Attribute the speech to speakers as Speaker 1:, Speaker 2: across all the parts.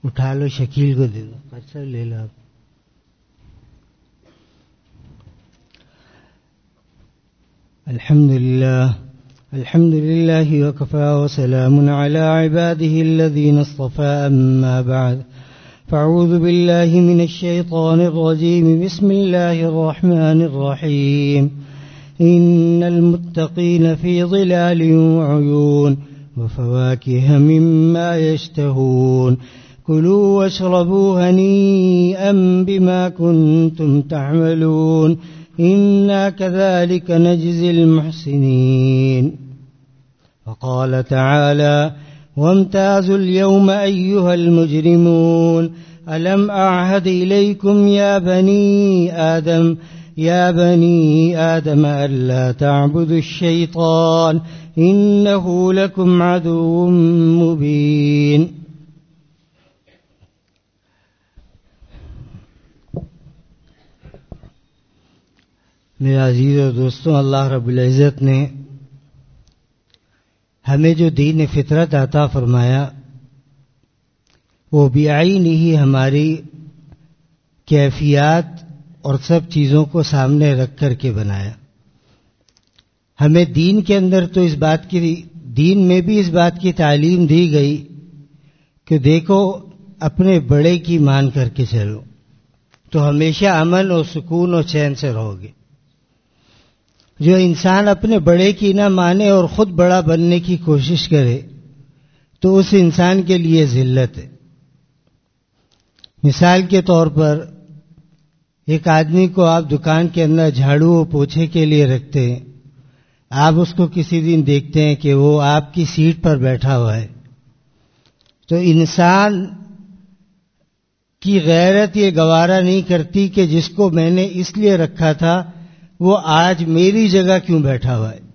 Speaker 1: اٹھا لو، شکیل کو دے دو، اچھا لے لو آپ. الحمد لله وكفى وسلام على عباده الذين اصطفى. أما بعد، فاعوذ بالله من الشيطان الرجيم. بسم الله الرحمن الرحيم. إن المتقين في ظلال وعيون وفواكه مما يشتهون. كلوا واشربوا هنيئا بما كنتم تعملون. إنا كذلك نجزي المحسنين. وقال تعالى: وامتازوا اليوم أيها المجرمون ألم أعهد إليكم يا بني آدم ألا تعبدوا الشيطان إنه لكم عدو مبين. میرے عزیز اور دوستوں، اللہ رب العزت نے ہمیں جو دین فطرت عطا فرمایا وہ بعین ہی ہماری کیفیات اور سب چیزوں کو سامنے رکھ کر کے بنایا. ہمیں دین کے اندر تو دین میں بھی اس بات کی تعلیم دی گئی کہ دیکھو اپنے بڑے کی مان کر کے چلو تو ہمیشہ امن اور سکون اور چین سے رہو گے. جو انسان اپنے بڑے کی نہ مانے اور خود بڑا بننے کی کوشش کرے تو اس انسان کے لیے ذلت ہے. مثال کے طور پر ایک آدمی کو آپ دکان کے اندر جھاڑو و پوچھے کے لیے رکھتے ہیں. آپ اس کو کسی دن دیکھتے ہیں کہ وہ آپ کی سیٹ پر بیٹھا ہوا ہے تو انسان کی غیرت یہ گوارا نہیں کرتی کہ جس کو میں نے اس لیے رکھا تھا وہ آج میری جگہ کیوں بیٹھا ہوا ہے.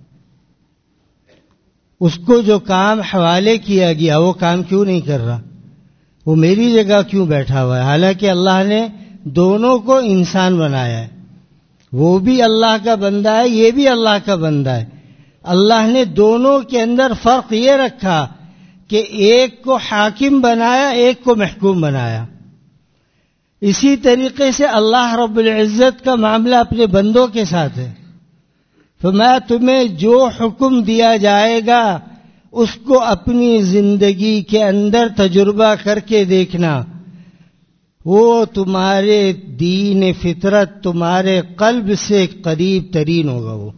Speaker 1: اس کو جو کام حوالے کیا گیا وہ کام کیوں نہیں کر رہا، وہ میری جگہ کیوں بیٹھا ہوا ہے. حالانکہ اللہ نے دونوں کو انسان بنایا ہے. وہ بھی اللہ کا بندہ ہے، یہ بھی اللہ کا بندہ ہے. اللہ نے دونوں کے اندر فرق یہ رکھا کہ ایک کو حاکم بنایا، ایک کو محکوم بنایا. اسی طریقے سے اللہ رب العزت کا معاملہ اپنے بندوں کے ساتھ ہے. فرمایا تمہیں جو حکم دیا جائے گا اس کو اپنی زندگی کے اندر تجربہ کر کے دیکھنا، وہ تمہارے دین فطرت، تمہارے قلب سے قریب ترین ہوگا. وہ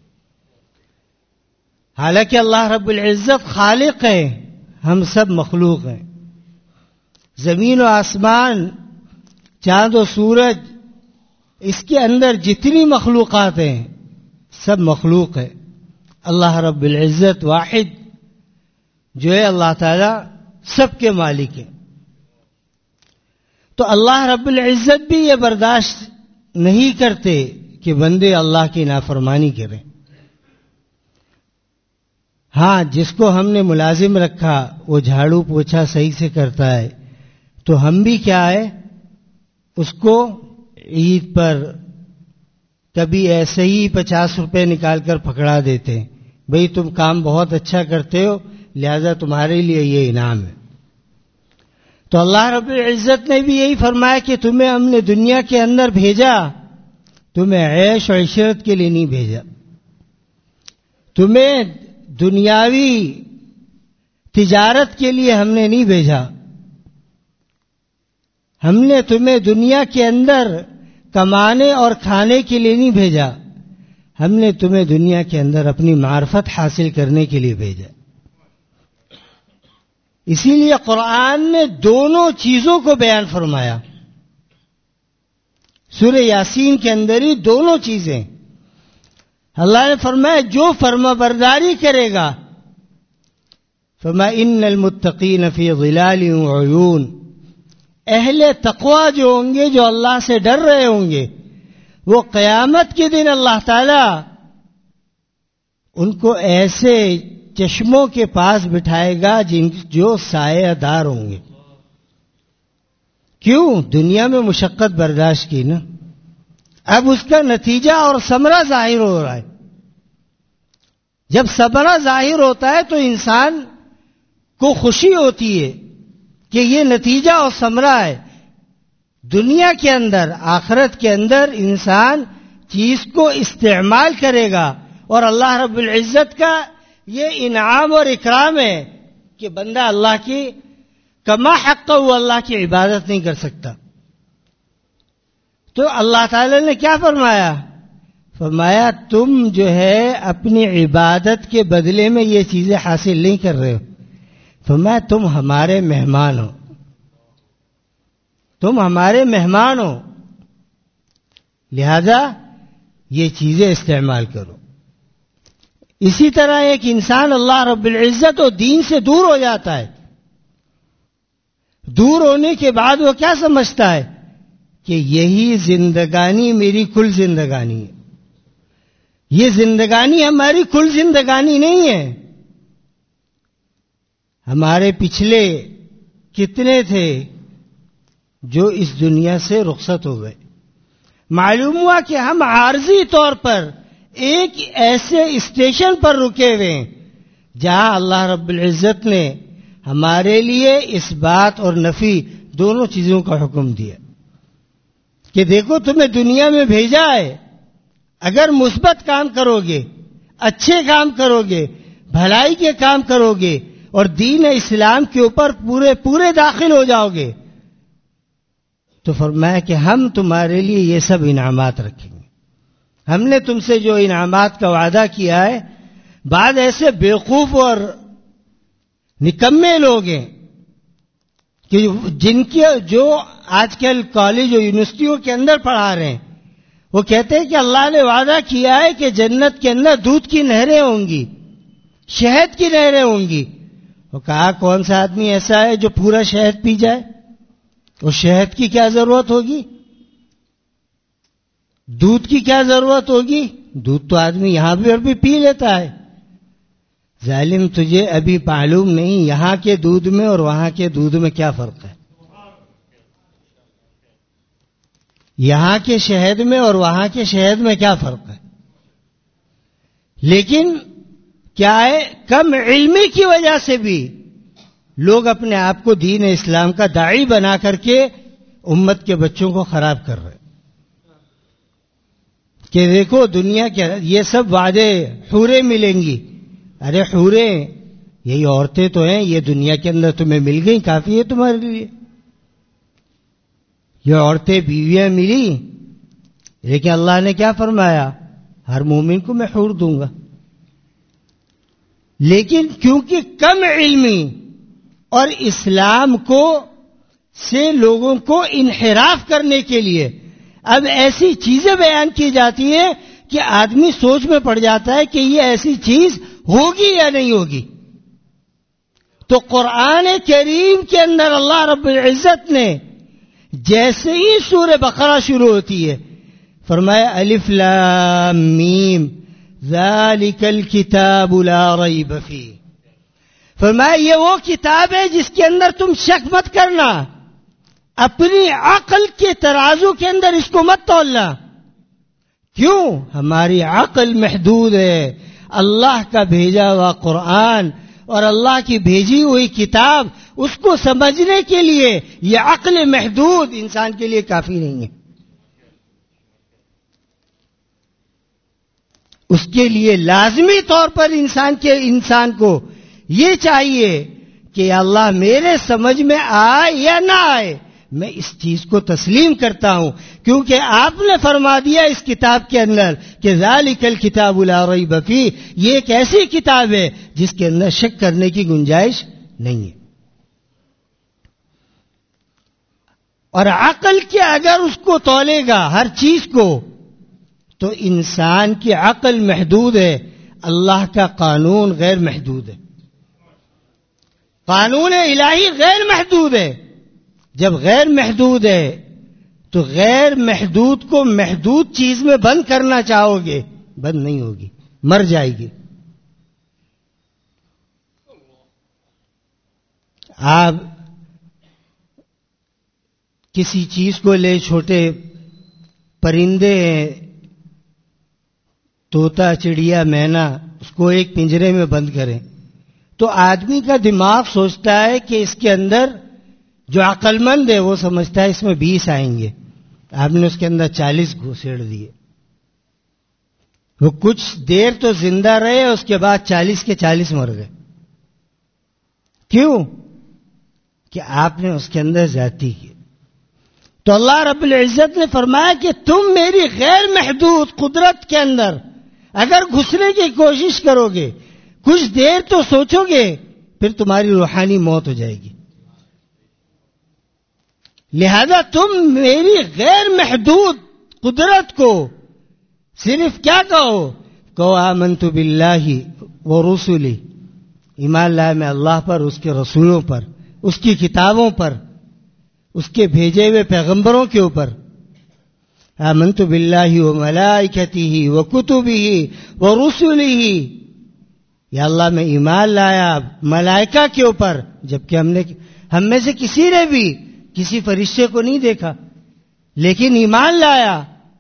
Speaker 1: حالانکہ اللہ رب العزت خالق ہے، ہم سب مخلوق ہیں. زمین و آسمان، چاند و سورج، اس کے اندر جتنی مخلوقات ہیں سب مخلوق ہے. اللہ رب العزت واحد جو ہے اللہ تعالی سب کے مالک ہیں. تو اللہ رب العزت بھی یہ برداشت نہیں کرتے کہ بندے اللہ کی نافرمانی کریں. ہاں، جس کو ہم نے ملازم رکھا وہ جھاڑو پوچھا صحیح سے کرتا ہے تو ہم بھی کیا ہے، اس کو عید پر کبھی ایسے ہی 50 روپے نکال کر پکڑا دیتے ہیں، بھئی تم کام بہت اچھا کرتے ہو لہذا تمہارے لیے یہ انعام ہے. تو اللہ رب العزت نے بھی یہی فرمایا کہ تمہیں ہم نے دنیا کے اندر بھیجا، تمہیں عیش و عشرت کے لیے نہیں بھیجا، تمہیں دنیاوی تجارت کے لیے ہم نے نہیں بھیجا. ہم نے تمہیں دنیا کے اندر کمانے اور کھانے کے لیے نہیں بھیجا، ہم نے تمہیں دنیا کے اندر اپنی معرفت حاصل کرنے کے لیے بھیجا. اسی لیے قرآن نے دونوں چیزوں کو بیان فرمایا. سورہ یاسین کے اندر ہی دونوں چیزیں اللہ نے فرمایا جو فرما برداری کرے گا، فرمایا ان المتقین فی ظلال وعیون، اہل تقوی جو ہوں گے، جو اللہ سے ڈر رہے ہوں گے، وہ قیامت کے دن اللہ تعالی ان کو ایسے چشموں کے پاس بٹھائے گا جو سایہ دار ہوں گے. کیوں؟ دنیا میں مشقت برداشت کی نا، اب اس کا نتیجہ اور ثمرہ ظاہر ہو رہا ہے. جب ثمرہ ظاہر ہوتا ہے تو انسان کو خوشی ہوتی ہے، کہ یہ نتیجہ اور ثمرہ ہے. دنیا کے اندر آخرت کے اندر انسان چیز کو استعمال کرے گا اور اللہ رب العزت کا یہ انعام اور اکرام ہے کہ بندہ اللہ کی کما حق وہ اللہ کی عبادت نہیں کر سکتا. تو اللہ تعالی نے کیا فرمایا؟ فرمایا تم جو ہے اپنی عبادت کے بدلے میں یہ چیزیں حاصل نہیں کر رہے ہو. فرمایا تم ہمارے مہمان ہو، تم ہمارے مہمان ہو، لہذا یہ چیزیں استعمال کرو. اسی طرح ایک انسان اللہ رب العزت و دین سے دور ہو جاتا ہے. دور ہونے کے بعد وہ کیا سمجھتا ہے کہ یہی زندگانی میری کل زندگانی ہے. یہ زندگانی ہماری کل زندگانی نہیں ہے. ہمارے پچھلے کتنے تھے جو اس دنیا سے رخصت ہو گئے. معلوم ہوا کہ ہم عارضی طور پر ایک ایسے اسٹیشن پر رکے ہوئے ہیں جہاں اللہ رب العزت نے ہمارے لیے اس بات اور نفی دونوں چیزوں کا حکم دیا کہ دیکھو تمہیں دنیا میں بھیجا ہے، اگر مثبت کام کرو گے، اچھے کام کرو گے، بھلائی کے کام کرو گے اور دین اسلام کے اوپر پورے داخل ہو جاؤ گے تو فرمایا کہ ہم تمہارے لیے یہ سب انعامات رکھیں گے. ہم نے تم سے جو انعامات کا وعدہ کیا ہے، بعض ایسے بیوقوف اور نکمے لوگ ہیں کہ جن کے جو آج کل کالج اور یونیورسٹیوں کے اندر پڑھا رہے ہیں، وہ کہتے ہیں کہ اللہ نے وعدہ کیا ہے کہ جنت کے اندر دودھ کی نہریں ہوں گی، شہد کی نہریں ہوں گی. وہ کہا کون سا آدمی ایسا ہے جو پورا شہد پی جائے؟ اور شہد کی کیا ضرورت ہوگی؟ دودھ کی کیا ضرورت ہوگی؟ دودھ تو آدمی یہاں بھی اور بھی پی لیتا ہے. ظالم تجھے ابھی معلوم نہیں یہاں کے دودھ میں اور وہاں کے دودھ میں کیا فرق ہے. یہاں کے شہد میں اور وہاں کے شہد میں کیا فرق ہے. لیکن کیا ہے، کم علمی کی وجہ سے بھی لوگ اپنے آپ کو دین اسلام کا داعی بنا کر کے امت کے بچوں کو خراب کر رہے ہیں کہ دیکھو دنیا کے یہ سب وعدے حوریں ملیں گی. ارے حوریں یہی عورتیں تو ہیں، یہ دنیا کے اندر تمہیں مل گئی، کافی ہے تمہارے لیے. یہ عورتیں بیویاں ملی، لیکن اللہ نے کیا فرمایا؟ ہر مومن کو میں حور دوں گا. لیکن کیونکہ کم علمی اور اسلام کو سے لوگوں کو انحراف کرنے کے لیے اب ایسی چیزیں بیان کی جاتی ہیں کہ آدمی سوچ میں پڑ جاتا ہے کہ یہ ایسی چیز ہوگی یا نہیں ہوگی. تو قرآن کریم کے اندر اللہ رب العزت نے جیسے ہی سورہ بقرہ شروع ہوتی ہے فرمایا الف لام میم ذالک الکتاب لا ریب فیہ. فرمایا یہ وہ کتاب ہے جس کے اندر تم شک مت کرنا، اپنی عقل کے ترازو کے اندر اس کو مت تولنا. کیوں؟ ہماری عقل محدود ہے. اللہ کا بھیجا ہوا قرآن اور اللہ کی بھیجی ہوئی کتاب، اس کو سمجھنے کے لیے یہ عقل محدود انسان کے لیے کافی نہیں ہے. اس کے لیے لازمی طور پر انسان کو یہ چاہیے کہ اللہ میرے سمجھ میں آئے یا نہ آئے میں اس چیز کو تسلیم کرتا ہوں، کیونکہ آپ نے فرما دیا اس کتاب کے اندر کہ ذالک الکتاب لا ریب فیہ، یہ ایک ایسی کتاب ہے جس کے اندر شک کرنے کی گنجائش نہیں ہے. اور عقل کے اگر اس کو تولے گا ہر چیز کو تو انسان کی عقل محدود ہے، اللہ کا قانون غیر محدود ہے. قانون الہی غیر محدود ہے. جب غیر محدود ہے تو غیر محدود کو محدود چیز میں بند کرنا چاہو گے، بند نہیں ہوگی، مر جائے گی. آپ کسی چیز کو لے، چھوٹے پرندے ہیں، طوطا، چڑیا، مینا، اس کو ایک پنجرے میں بند کریں تو آدمی کا دماغ سوچتا ہے کہ اس کے اندر جو عقل مند ہے وہ سمجھتا ہے اس میں 20 آئیں گے، آپ نے اس کے اندر 40 گھسیڑ دیے، وہ کچھ دیر تو زندہ رہے، اس کے بعد 40 کے 40 مر گئے. کیوں؟ کہ آپ نے اس کے اندر زیادتی کی. تو اللہ رب العزت نے فرمایا کہ تم میری غیر محدود قدرت کے اندر اگر گھسنے کی کوشش کرو گے، کچھ دیر تو سوچو گے، پھر تمہاری روحانی موت ہو جائے گی. لہذا تم میری غیر محدود قدرت کو صرف کیا کہو آمنت باللہ ورسلہ، ایمان لائے میں اللہ پر، اس کے رسولوں پر، اس کی کتابوں پر، اس کے بھیجے ہوئے پیغمبروں کے اوپر. آمنت باللہ وملائکتہ وکتبہ ورسلہ، یا اللہ میں ایمان لایا ملائکہ کے اوپر، جبکہ ہم میں سے کسی نے بھی کسی فرشتے کو نہیں دیکھا، لیکن ایمان لایا.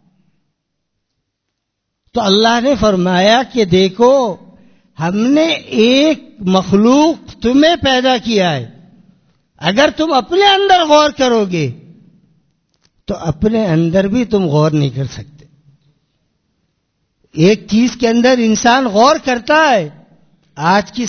Speaker 1: تو اللہ نے فرمایا کہ دیکھو ہم نے ایک مخلوق تمہیں پیدا کیا ہے، اگر تم اپنے اندر غور کرو گے تو اپنے اندر بھی تم غور نہیں کر سکتے. ایک چیز کے اندر انسان غور کرتا ہے. آج کی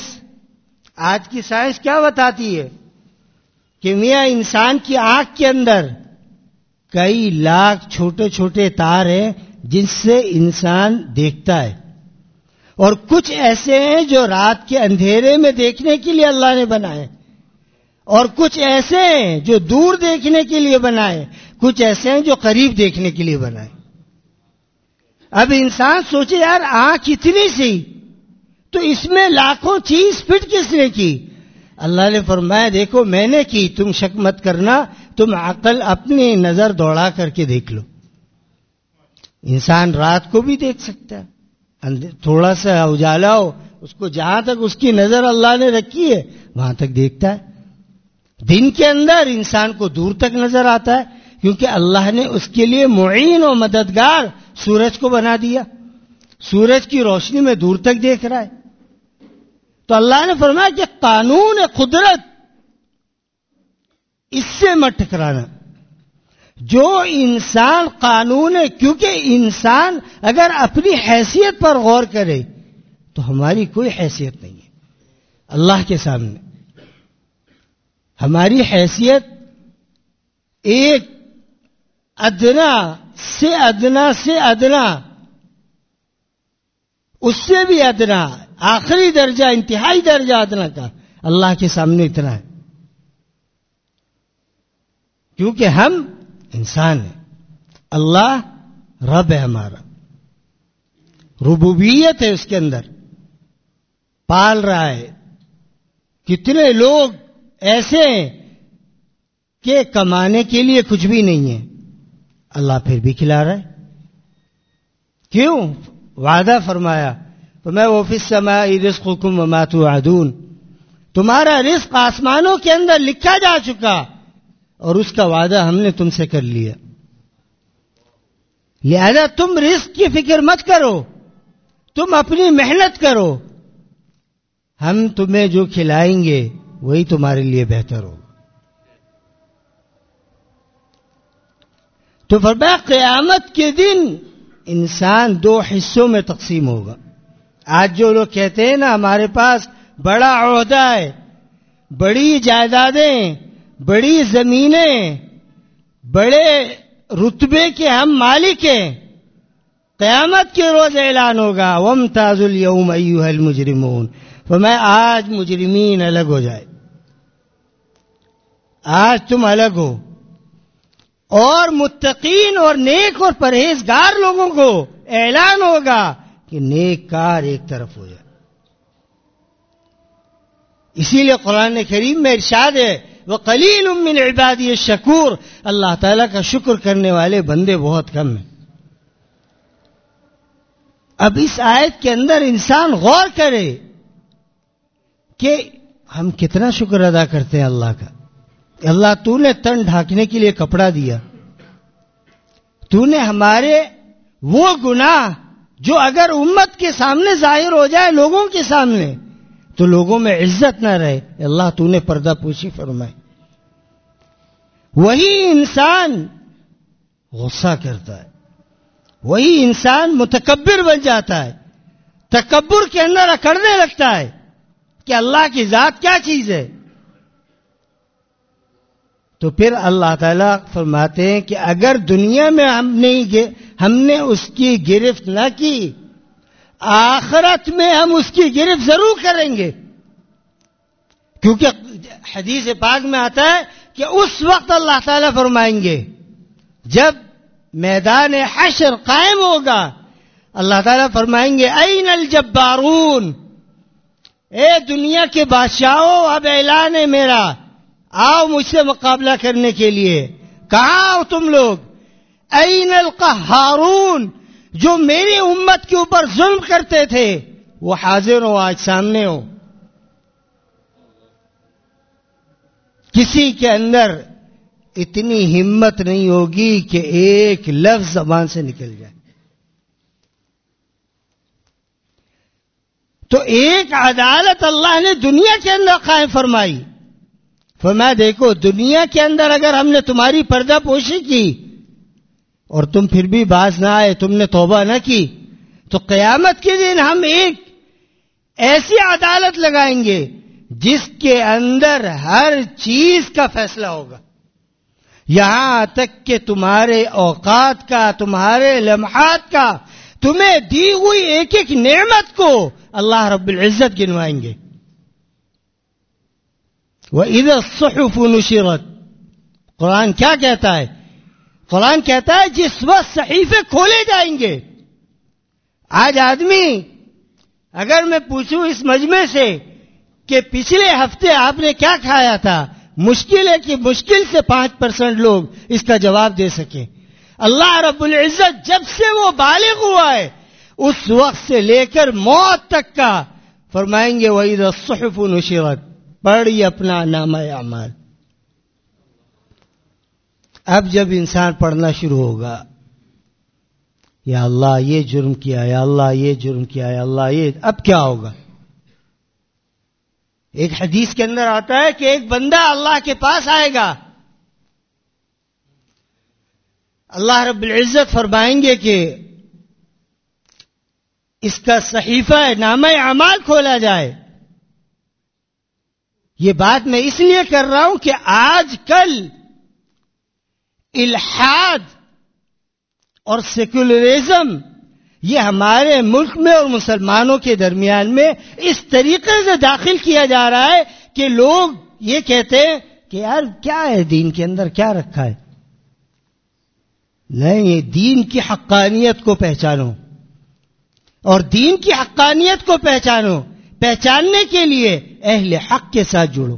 Speaker 1: سائنس کیا بتاتی ہے کہ میاں انسان کی آنکھ کے اندر کئی لاکھ چھوٹے چھوٹے تار ہیں جن سے انسان دیکھتا ہے، اور کچھ ایسے ہیں جو رات کے اندھیرے میں دیکھنے کے لیے اللہ نے بنائے، اور کچھ ایسے ہیں جو دور دیکھنے کے لیے بنائے، کچھ ایسے ہیں جو قریب دیکھنے کے لیے بنائے. اب انسان سوچے یار آنکھ اتنی سی، تو اس میں لاکھوں چیز فٹ کس نے کی؟ اللہ نے فرمایا دیکھو میں نے کی، تم شک مت کرنا، تم عقل اپنی نظر دوڑا کر کے دیکھ لو. انسان رات کو بھی دیکھ سکتا ہے، تھوڑا سا اجالا ہو، اس کو جہاں تک اس کی نظر اللہ نے رکھی ہے وہاں تک دیکھتا ہے. دن کے اندر انسان کو دور تک نظر آتا ہے، کیونکہ اللہ نے اس کے لیے معین و مددگار سورج کو بنا دیا، سورج کی روشنی میں دور تک دیکھ رہا ہے. تو اللہ نے فرمایا کہ قانون قدرت اس سے مت ٹکرانا. جو انسان قانون ہے، کیونکہ انسان اگر اپنی حیثیت پر غور کرے تو ہماری کوئی حیثیت نہیں ہے اللہ کے سامنے. ہماری حیثیت ایک ادنا سے ادنا، اس سے بھی ادنا، آخری درجہ، انتہائی درجہ ادنا کا اللہ کے سامنے اتنا ہے، کیونکہ ہم انسان ہیں. اللہ رب ہے، ہمارا ربوبیت ہے اس کے اندر، پال رہا ہے. کتنے لوگ ایسے ہیں کہ کمانے کے لیے کچھ بھی نہیں ہے، اللہ پھر بھی کھلا رہا ہے. کیوں؟ وعدہ فرمایا فَمَا وَفِي السَّمَاءِ رِزْقُكُمْ وَمَا تُوعَدُونَ، تمہارا رزق آسمانوں کے اندر لکھا جا چکا اور اس کا وعدہ ہم نے تم سے کر لیا. لہذا تم رزق کی فکر مت کرو، تم اپنی محنت کرو، ہم تمہیں جو کھلائیں گے وہی تمہارے لیے بہتر ہوگا. تو فرمایا قیامت کے دن انسان 2 حصوں میں تقسیم ہوگا. آج جو لوگ کہتے ہیں نا ہمارے پاس بڑا عہدہ ہے، بڑی جائیدادیں، بڑی زمینیں، بڑے رتبے کے ہم مالک ہیں، قیامت کے روز اعلان ہوگا وَامْتَازُوا الْيَوْمَ أَيُّهَا الْمُجْرِمُونَ. فرمایا آج مجرمین الگ ہو جائے، آج تم الگ ہو، اور متقین اور نیک اور پرہیزگار لوگوں کو اعلان ہوگا کہ نیک کار ایک طرف ہو جائے. اسی لیے قرآن کریم میں ارشاد ہے وَقَلِيلٌ مِّنْ عِبَادِيَ الشَّكُورُ، اللہ تعالیٰ کا شکر کرنے والے بندے بہت کم ہیں. اب اس آیت کے اندر انسان غور کرے کہ ہم کتنا شکر ادا کرتے ہیں اللہ کا. اللہ تو نے تن ڈھانکنے کے لیے کپڑا دیا، تو نے ہمارے وہ گناہ جو اگر امت کے سامنے ظاہر ہو جائے، لوگوں کے سامنے، تو لوگوں میں عزت نہ رہے، اللہ تو نے پردہ پوشی فرمائی. وہی انسان غصہ کرتا ہے، وہی انسان متکبر بن جاتا ہے، تکبر کے اندر اکڑنے لگتا ہے کہ اللہ کی ذات کیا چیز ہے. تو پھر اللہ تعالیٰ فرماتے ہیں کہ اگر دنیا میں ہم نے اس کی گرفت نہ کی، آخرت میں ہم اس کی گرفت ضرور کریں گے. کیونکہ حدیث پاک میں آتا ہے کہ اس وقت اللہ تعالیٰ فرمائیں گے جب میدان حشر قائم ہوگا، اللہ تعالیٰ فرمائیں گے این الجبارون، اے دنیا کے بادشاہوں اب اعلان ہے میرا، آؤ مجھ سے مقابلہ کرنے کے لیے. کہاں ہو تم لوگ؟ این القہارون، جو میری امت کے اوپر ظلم کرتے تھے وہ حاضر ہو، آج سامنے ہو. کسی کے اندر اتنی ہمت نہیں ہوگی کہ ایک لفظ زبان سے نکل جائے. تو ایک عدالت اللہ نے دنیا کے اندر قائم فرمائی. فرمایا دیکھو دنیا کے اندر اگر ہم نے تمہاری پردہ پوشی کی اور تم پھر بھی باز نہ آئے، تم نے توبہ نہ کی، تو قیامت کے دن ہم ایک ایسی عدالت لگائیں گے جس کے اندر ہر چیز کا فیصلہ ہوگا، یہاں تک کہ تمہارے اوقات کا، تمہارے لمحات کا، تمہیں دی ہوئی ایک ایک نعمت کو اللہ رب العزت گنوائیں گے. وَإِذَا الصُّحُفُ نُشِرَتْ، قرآن کیا کہتا ہے؟ قرآن کہتا ہے جس وقت صحیفے کھولے جائیں گے. آج آدمی اگر میں پوچھوں اس مجمع سے کہ پچھلے ہفتے آپ نے کیا کھایا تھا، مشکل ہے کہ مشکل سے 5% لوگ اس کا جواب دے سکیں. اللہ رب العزت جب سے وہ بالغ ہوا ہے اس وقت سے لے کر موت تک کا فرمائیں گے وَإِذَا الصُّحُفُ نُشِرَتْ، پڑھی اپنا نامہ اعمال. اب جب انسان پڑھنا شروع ہوگا، یا اللہ یہ جرم کیا، یا اللہ یہ جرم کیا، یا اللہ یہ، اب کیا ہوگا؟ ایک حدیث کے اندر آتا ہے کہ ایک بندہ اللہ کے پاس آئے گا، اللہ رب العزت فرمائیں گے کہ اس کا صحیفہ نامہ اعمال کھولا جائے. یہ بات میں اس لیے کر رہا ہوں کہ آج کل الحاد اور سیکولرزم یہ ہمارے ملک میں اور مسلمانوں کے درمیان میں اس طریقے سے داخل کیا جا رہا ہے کہ لوگ یہ کہتے ہیں کہ یار کیا ہے دین کے اندر، کیا رکھا ہے. نہیں، یہ دین کی حقانیت کو پہچانو، اور دین کی حقانیت کو پہچاننے کے لیے اہل حق کے ساتھ جڑو.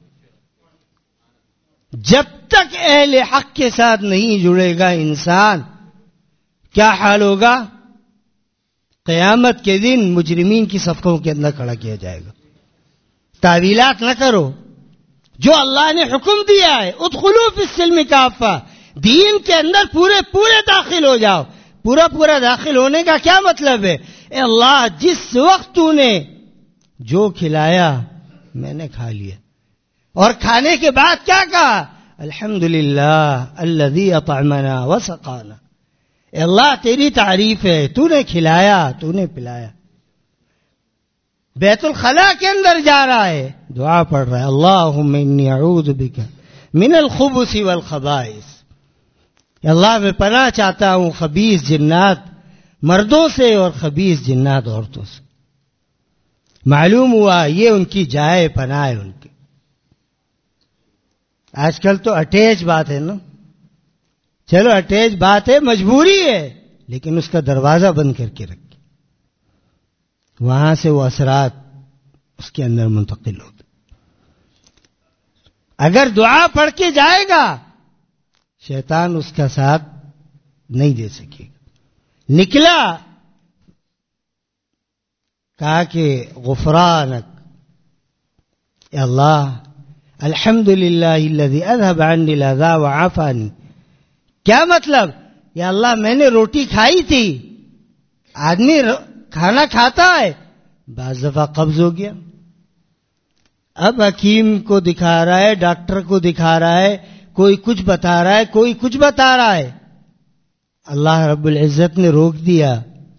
Speaker 1: جب تک اہل حق کے ساتھ نہیں جڑے گا انسان، کیا حال ہوگا؟ قیامت کے دن مجرمین کی صفوں کے اندر کھڑا کیا جائے گا. تعویلات نہ کرو، جو اللہ نے حکم دیا ہے ادخلوا فی السلم کافہ، دین کے اندر پورے داخل ہو جاؤ. پورا داخل ہونے کا کیا مطلب ہے؟ اے اللہ جس وقت تو نے جو کھلایا میں نے کھا لیا، اور کھانے کے بعد کیا کہا؟ الحمدللہ الذی اطعمنا وسقانا. اے اللہ تیری تعریف ہے، تو نے کھلایا، تو نے پلایا. بیت الخلاء کے اندر جا رہا ہے، دعا پڑھ رہا ہے اللہم انی اعوذ بک من الخبث والخبائث. اللہ میں پناہ چاہتا ہوں خبیث جنات مردوں سے اور خبیث جنات عورتوں سے. معلوم ہوا یہ ان کی جائے پناہ ہے. ان کی آج کل تو اٹیچ بات ہے نا، چلو اٹیچ بات ہے، مجبوری ہے، لیکن اس کا دروازہ بند کر کے رکھے، وہاں سے وہ اثرات اس کے اندر منتقل ہوتے. اگر دعا پڑھ کے جائے گا شیطان اس کا ساتھ نہیں دے سکے گا. نکلا، کہا کہ غفرانک، اے اللہ الحمدللہ الذی اذهب عنی الاذى وعافانی. کیا مطلب؟ یا اللہ میں نے روٹی کھائی تھی. آدمی کھانا کھاتا ہے، بعض دفعہ قبض ہو گیا، اب حکیم کو دکھا رہا ہے، ڈاکٹر کو دکھا رہا ہے، کوئی کچھ بتا رہا ہے، کوئی کچھ بتا رہا ہے. اللہ رب العزت نے روک دیا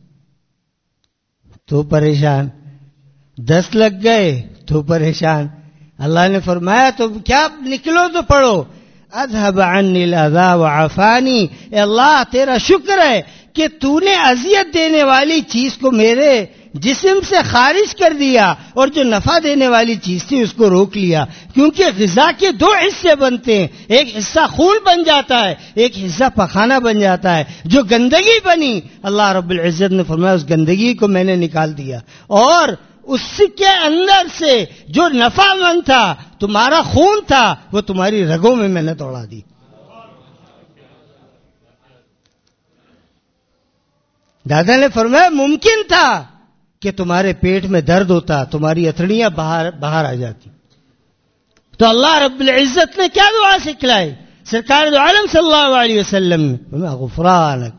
Speaker 1: تو پریشان، 10 لگ گئے تو پریشان. اللہ نے فرمایا تو کیا نکلو تو پڑھو، اذهب عني الاذى وعافاني. اے اللہ تیرا شکر ہے کہ تو نے اذیت دینے والی چیز کو میرے جسم سے خارج کر دیا اور جو نفع دینے والی چیز تھی اس کو روک لیا. کیونکہ غذا کے 2 حصے بنتے ہیں، ایک حصہ خون بن جاتا ہے، ایک حصہ پخانہ بن جاتا ہے. جو گندگی بنی اللہ رب العزت نے فرمایا اس گندگی کو میں نے نکال دیا، اور اس کے اندر سے جو نفع مند تھا، تمہارا خون تھا، وہ تمہاری رگوں میں نے دوڑا دی. دادا نے فرمایا ممکن تھا کہ تمہارے پیٹ میں درد ہوتا، تمہاری اتھڑیاں باہر آ جاتی. تو اللہ رب العزت نے کیا دعا سکھلائی؟ سرکار دو عالم صلی اللہ علیہ وسلم نے غفرانک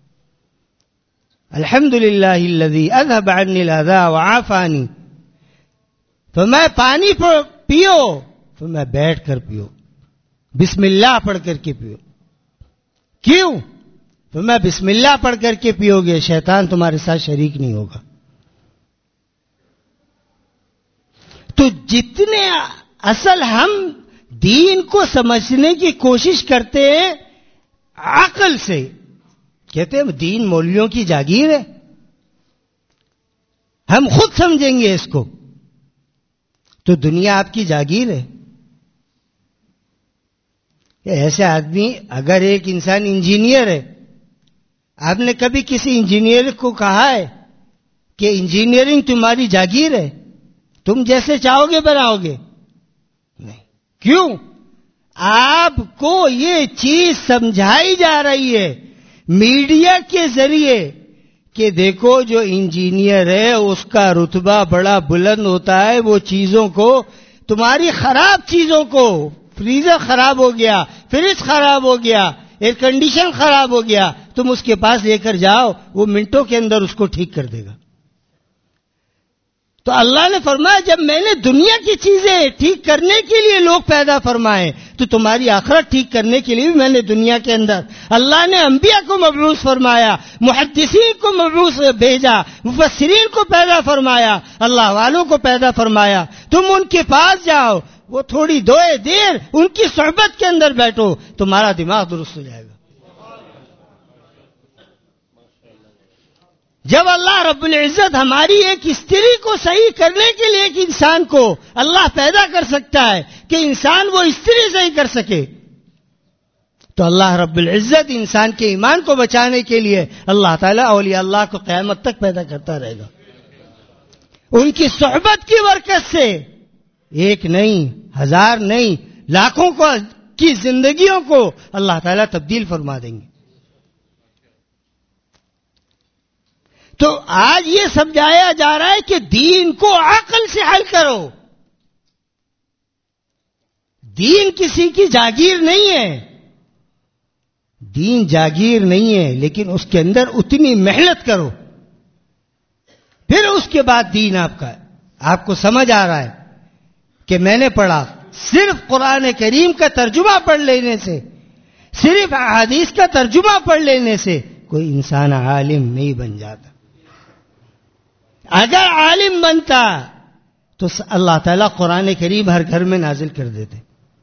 Speaker 1: الحمدللہ الذی اذهب عنی الاذى وعافانی. فرمایا پانی پیو، فرمایا بیٹھ کر پیو، بسم اللہ پڑھ کر کے پیو. کیوں؟ فرمایا بسم اللہ پڑھ کر کے پیو گے شیطان تمہارے ساتھ شریک نہیں ہوگا. تو جتنے اصل ہم دین کو سمجھنے کی کوشش کرتے ہیں عقل سے، کہتے ہیں دین مولویوں کی جاگیر ہے، ہم خود سمجھیں گے اس کو، تو دنیا آپ کی جاگیر ہے. ایسے آدمی، اگر ایک انسان انجینئر ہے، آپ نے کبھی کسی انجینئر کو کہا ہے کہ انجینئرنگ تمہاری جاگیر ہے، تم جیسے چاہو گے بناؤ گے؟ نہیں. کیوں؟ آپ کو یہ چیز سمجھائی جا رہی ہے میڈیا کے ذریعے کہ دیکھو جو انجینئر ہے اس کا رتبہ بڑا بلند ہوتا ہے، وہ چیزوں کو، تمہاری خراب چیزوں کو، فریزر خراب ہو گیا، فریج خراب ہو گیا، ایئر کنڈیشن خراب ہو گیا، تم اس کے پاس لے کر جاؤ، وہ منٹوں کے اندر اس کو ٹھیک کر دے گا. تو اللہ نے فرمایا جب میں نے دنیا کی چیزیں ٹھیک کرنے کے لیے لوگ پیدا فرمائے تو تمہاری آخرت ٹھیک کرنے کے لیے بھی میں نے دنیا کے اندر اللہ نے انبیاء کو مبعوث فرمایا، محدثین کو مبعوث بھیجا، مفسرین کو پیدا فرمایا، اللہ والوں کو پیدا فرمایا. تم ان کے پاس جاؤ، وہ تھوڑی دیر ان کی صحبت کے اندر بیٹھو، تمہارا دماغ درست ہو جائے گا. جب اللہ رب العزت ہماری ایک استری کو صحیح کرنے کے لیے ایک انسان کو اللہ پیدا کر سکتا ہے کہ انسان وہ استری صحیح کر سکے، تو اللہ رب العزت انسان کے ایمان کو بچانے کے لیے اللہ تعالیٰ اولیاء اللہ کو قیامت تک پیدا کرتا رہے گا. ان کی صحبت کی برکت سے ایک نہیں، 1000 نہیں، لاکھوں کی زندگیوں کو اللہ تعالیٰ تبدیل فرما دیں گے. تو آج یہ سمجھایا جا رہا ہے کہ دین کو عقل سے حل کرو. دین کسی کی جاگیر نہیں ہے، دین جاگیر نہیں ہے، لیکن اس کے اندر اتنی محنت کرو، پھر اس کے بعد دین آپ کا ہے. آپ کو سمجھ آ رہا ہے کہ میں نے پڑھا، صرف قرآن کریم کا ترجمہ پڑھ لینے سے، صرف احادیث کا ترجمہ پڑھ لینے سے کوئی انسان عالم نہیں بن جاتا. اگر عالم بنتا تو اللہ تعالیٰ قرآن کریم ہر گھر میں نازل کر دیتے.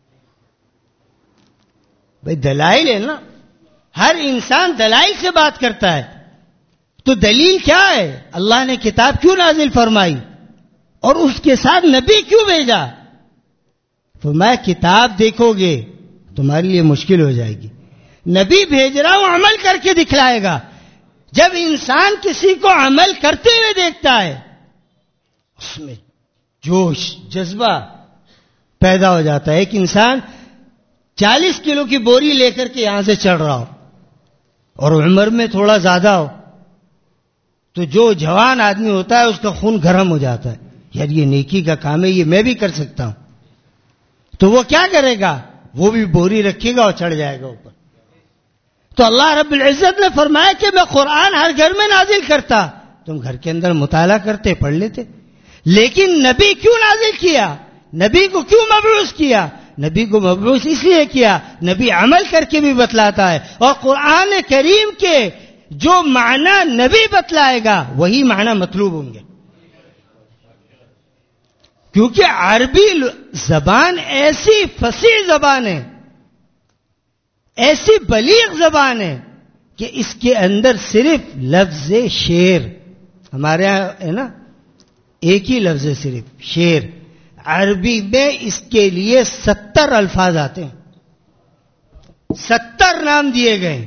Speaker 1: بھئی دلائل ہے نا، ہر انسان دلائل سے بات کرتا ہے. تو دلیل کیا ہے؟ اللہ نے کتاب کیوں نازل فرمائی اور اس کے ساتھ نبی کیوں بھیجا؟ فرمایا کتاب دیکھو گے تمہارے لیے مشکل ہو جائے گی، نبی بھیج رہا ہوں عمل کر کے دکھلائے گا. جب انسان کسی کو عمل کرتے ہوئے دیکھتا ہے اس میں جوش جذبہ پیدا ہو جاتا ہے. ایک انسان 40 کلو کی بوری لے کر کے یہاں سے چڑھ رہا ہو اور عمر میں تھوڑا زیادہ ہو تو جو جوان آدمی ہوتا ہے اس کا خون گرم ہو جاتا ہے، یار یہ نیکی کا کام ہے، یہ میں بھی کر سکتا ہوں. تو وہ کیا کرے گا؟ وہ بھی بوری رکھے گا اور چڑھ جائے گا اوپر. تو اللہ رب العزت نے فرمایا کہ میں قرآن ہر گھر میں نازل کرتا، تم گھر کے اندر مطالعہ کرتے، پڑھ لیتے. لیکن نبی کیوں نازل کیا؟ نبی کو کیوں مبعوث کیا؟ نبی کو مبعوث اس لیے کیا، نبی عمل کر کے بھی بتلاتا ہے، اور قرآن کریم کے جو معنی نبی بتلائے گا وہی معنی مطلوب ہوں گے، کیونکہ عربی زبان ایسی فصیح زبان ہے، ایسی بلیغ زبان ہے کہ اس کے اندر صرف لفظ شعر، ہمارے یہاں ہے نا ایک ہی لفظ ہے صرف شعر، عربی میں اس کے لیے 70 الفاظ آتے ہیں، 70 نام دیے گئے۔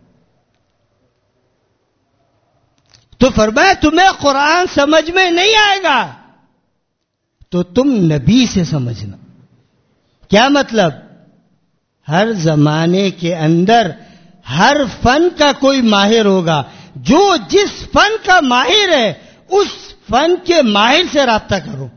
Speaker 1: تو فرمایا تمہیں قرآن سمجھ میں نہیں آئے گا تو تم نبی سے سمجھنا۔ کیا مطلب؟ ہر زمانے کے اندر ہر فن کا کوئی ماہر ہوگا، جو جس فن کا ماہر ہے اس فن کے ماہر سے رابطہ کرو۔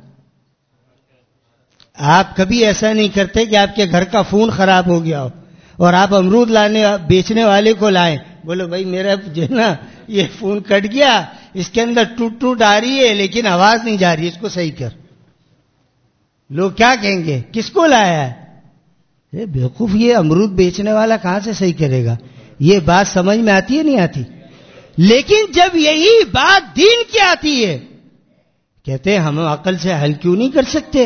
Speaker 1: آپ کبھی ایسا نہیں کرتے کہ آپ کے گھر کا فون خراب ہو گیا ہو اور آپ امرود بیچنے والے کو لائیں، بولو بھائی میرا جو ہے نا یہ فون کٹ گیا، اس کے اندر ٹوٹ ٹوٹ آ رہی ہے لیکن آواز نہیں جا رہی، اس کو صحیح کر۔ لوگ کیا کہیں گے؟ کس کو لایا ہے؟ بیوقوف، یہ امرود بیچنے والا کہاں سے صحیح کرے گا؟ یہ بات سمجھ میں آتی ہے نہیں آتی؟ لیکن جب یہی بات دین کی آتی ہے، کہتے ہیں ہم عقل سے حل کیوں نہیں کر سکتے؟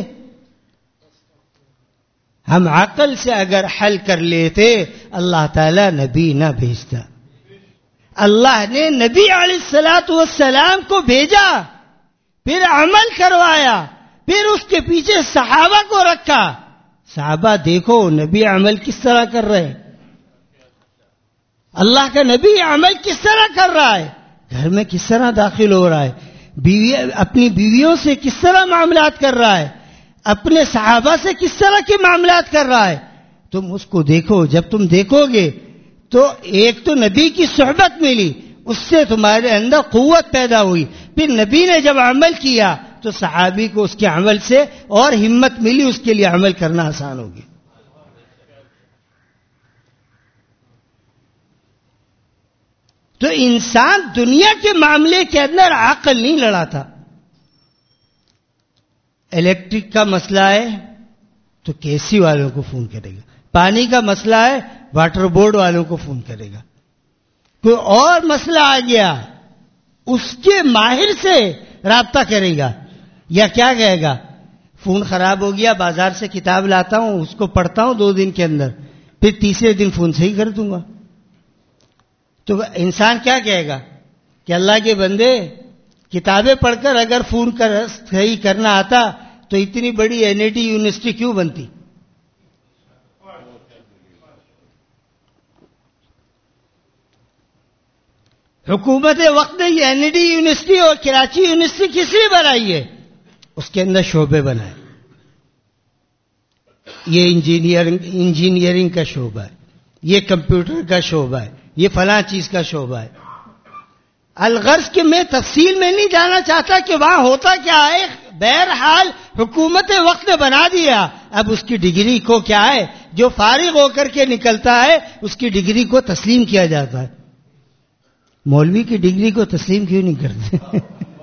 Speaker 1: ہم عقل سے اگر حل کر لیتے اللہ تعالیٰ نبی نہ بھیجتا۔ اللہ نے نبی علیہ السلام کو بھیجا، پھر عمل کروایا، پھر اس کے پیچھے صحابہ کو رکھا۔ صحابہ دیکھو نبی عمل کس طرح کر رہے ہیں، اللہ کا نبی عمل کس طرح کر رہا ہے، گھر میں کس طرح داخل ہو رہا ہے، اپنی بیویوں سے کس طرح معاملات کر رہا ہے، اپنے صحابہ سے کس طرح کے معاملات کر رہا ہے۔ تم اس کو دیکھو، جب تم دیکھو گے تو ایک تو نبی کی صحبت ملی، اس سے تمہارے اندر قوت پیدا ہوئی، پھر نبی نے جب عمل کیا تو صحابی کو اس کے عمل سے اور ہمت ملی، اس کے لیے عمل کرنا آسان ہو گیا۔ تو انسان دنیا کے معاملے کے اندر عقل نہیں لڑاتا۔ الیکٹرک کا مسئلہ ہے تو کیسی والوں کو فون کرے گا، پانی کا مسئلہ ہے واٹر بورڈ والوں کو فون کرے گا، کوئی اور مسئلہ آ گیا اس کے ماہر سے رابطہ کرے گا، یا کیا کہے گا فون خراب ہو گیا، بازار سے کتاب لاتا ہوں، اس کو پڑھتا ہوں 2 دن کے اندر، پھر تیسرے دن فون صحیح کر دوں گا۔ تو انسان کیا کہے گا کہ اللہ کے بندے کتابیں پڑھ کر اگر فون صحیح کرنا آتا تو اتنی بڑی NIT یونیورسٹی کیوں بنتی؟ حکومت وقت نے یہ NIT یونیورسٹی اور کراچی یونیورسٹی کس لیے بنائی ہے؟ اس کے اندر شعبے بنائے، یہ انجینئرنگ کا شعبہ ہے، یہ کمپیوٹر کا شعبہ ہے، یہ فلاں چیز کا شعبہ ہے۔ الغرض کہ میں تفصیل میں نہیں جانا چاہتا کہ وہاں ہوتا کیا ہے، بہرحال حکومت وقت نے بنا دیا، اب اس کی ڈگری کو کیا ہے، جو فارغ ہو کر کے نکلتا ہے اس کی ڈگری کو تسلیم کیا جاتا ہے۔ مولوی کی ڈگری کو تسلیم کیوں نہیں کرتے؟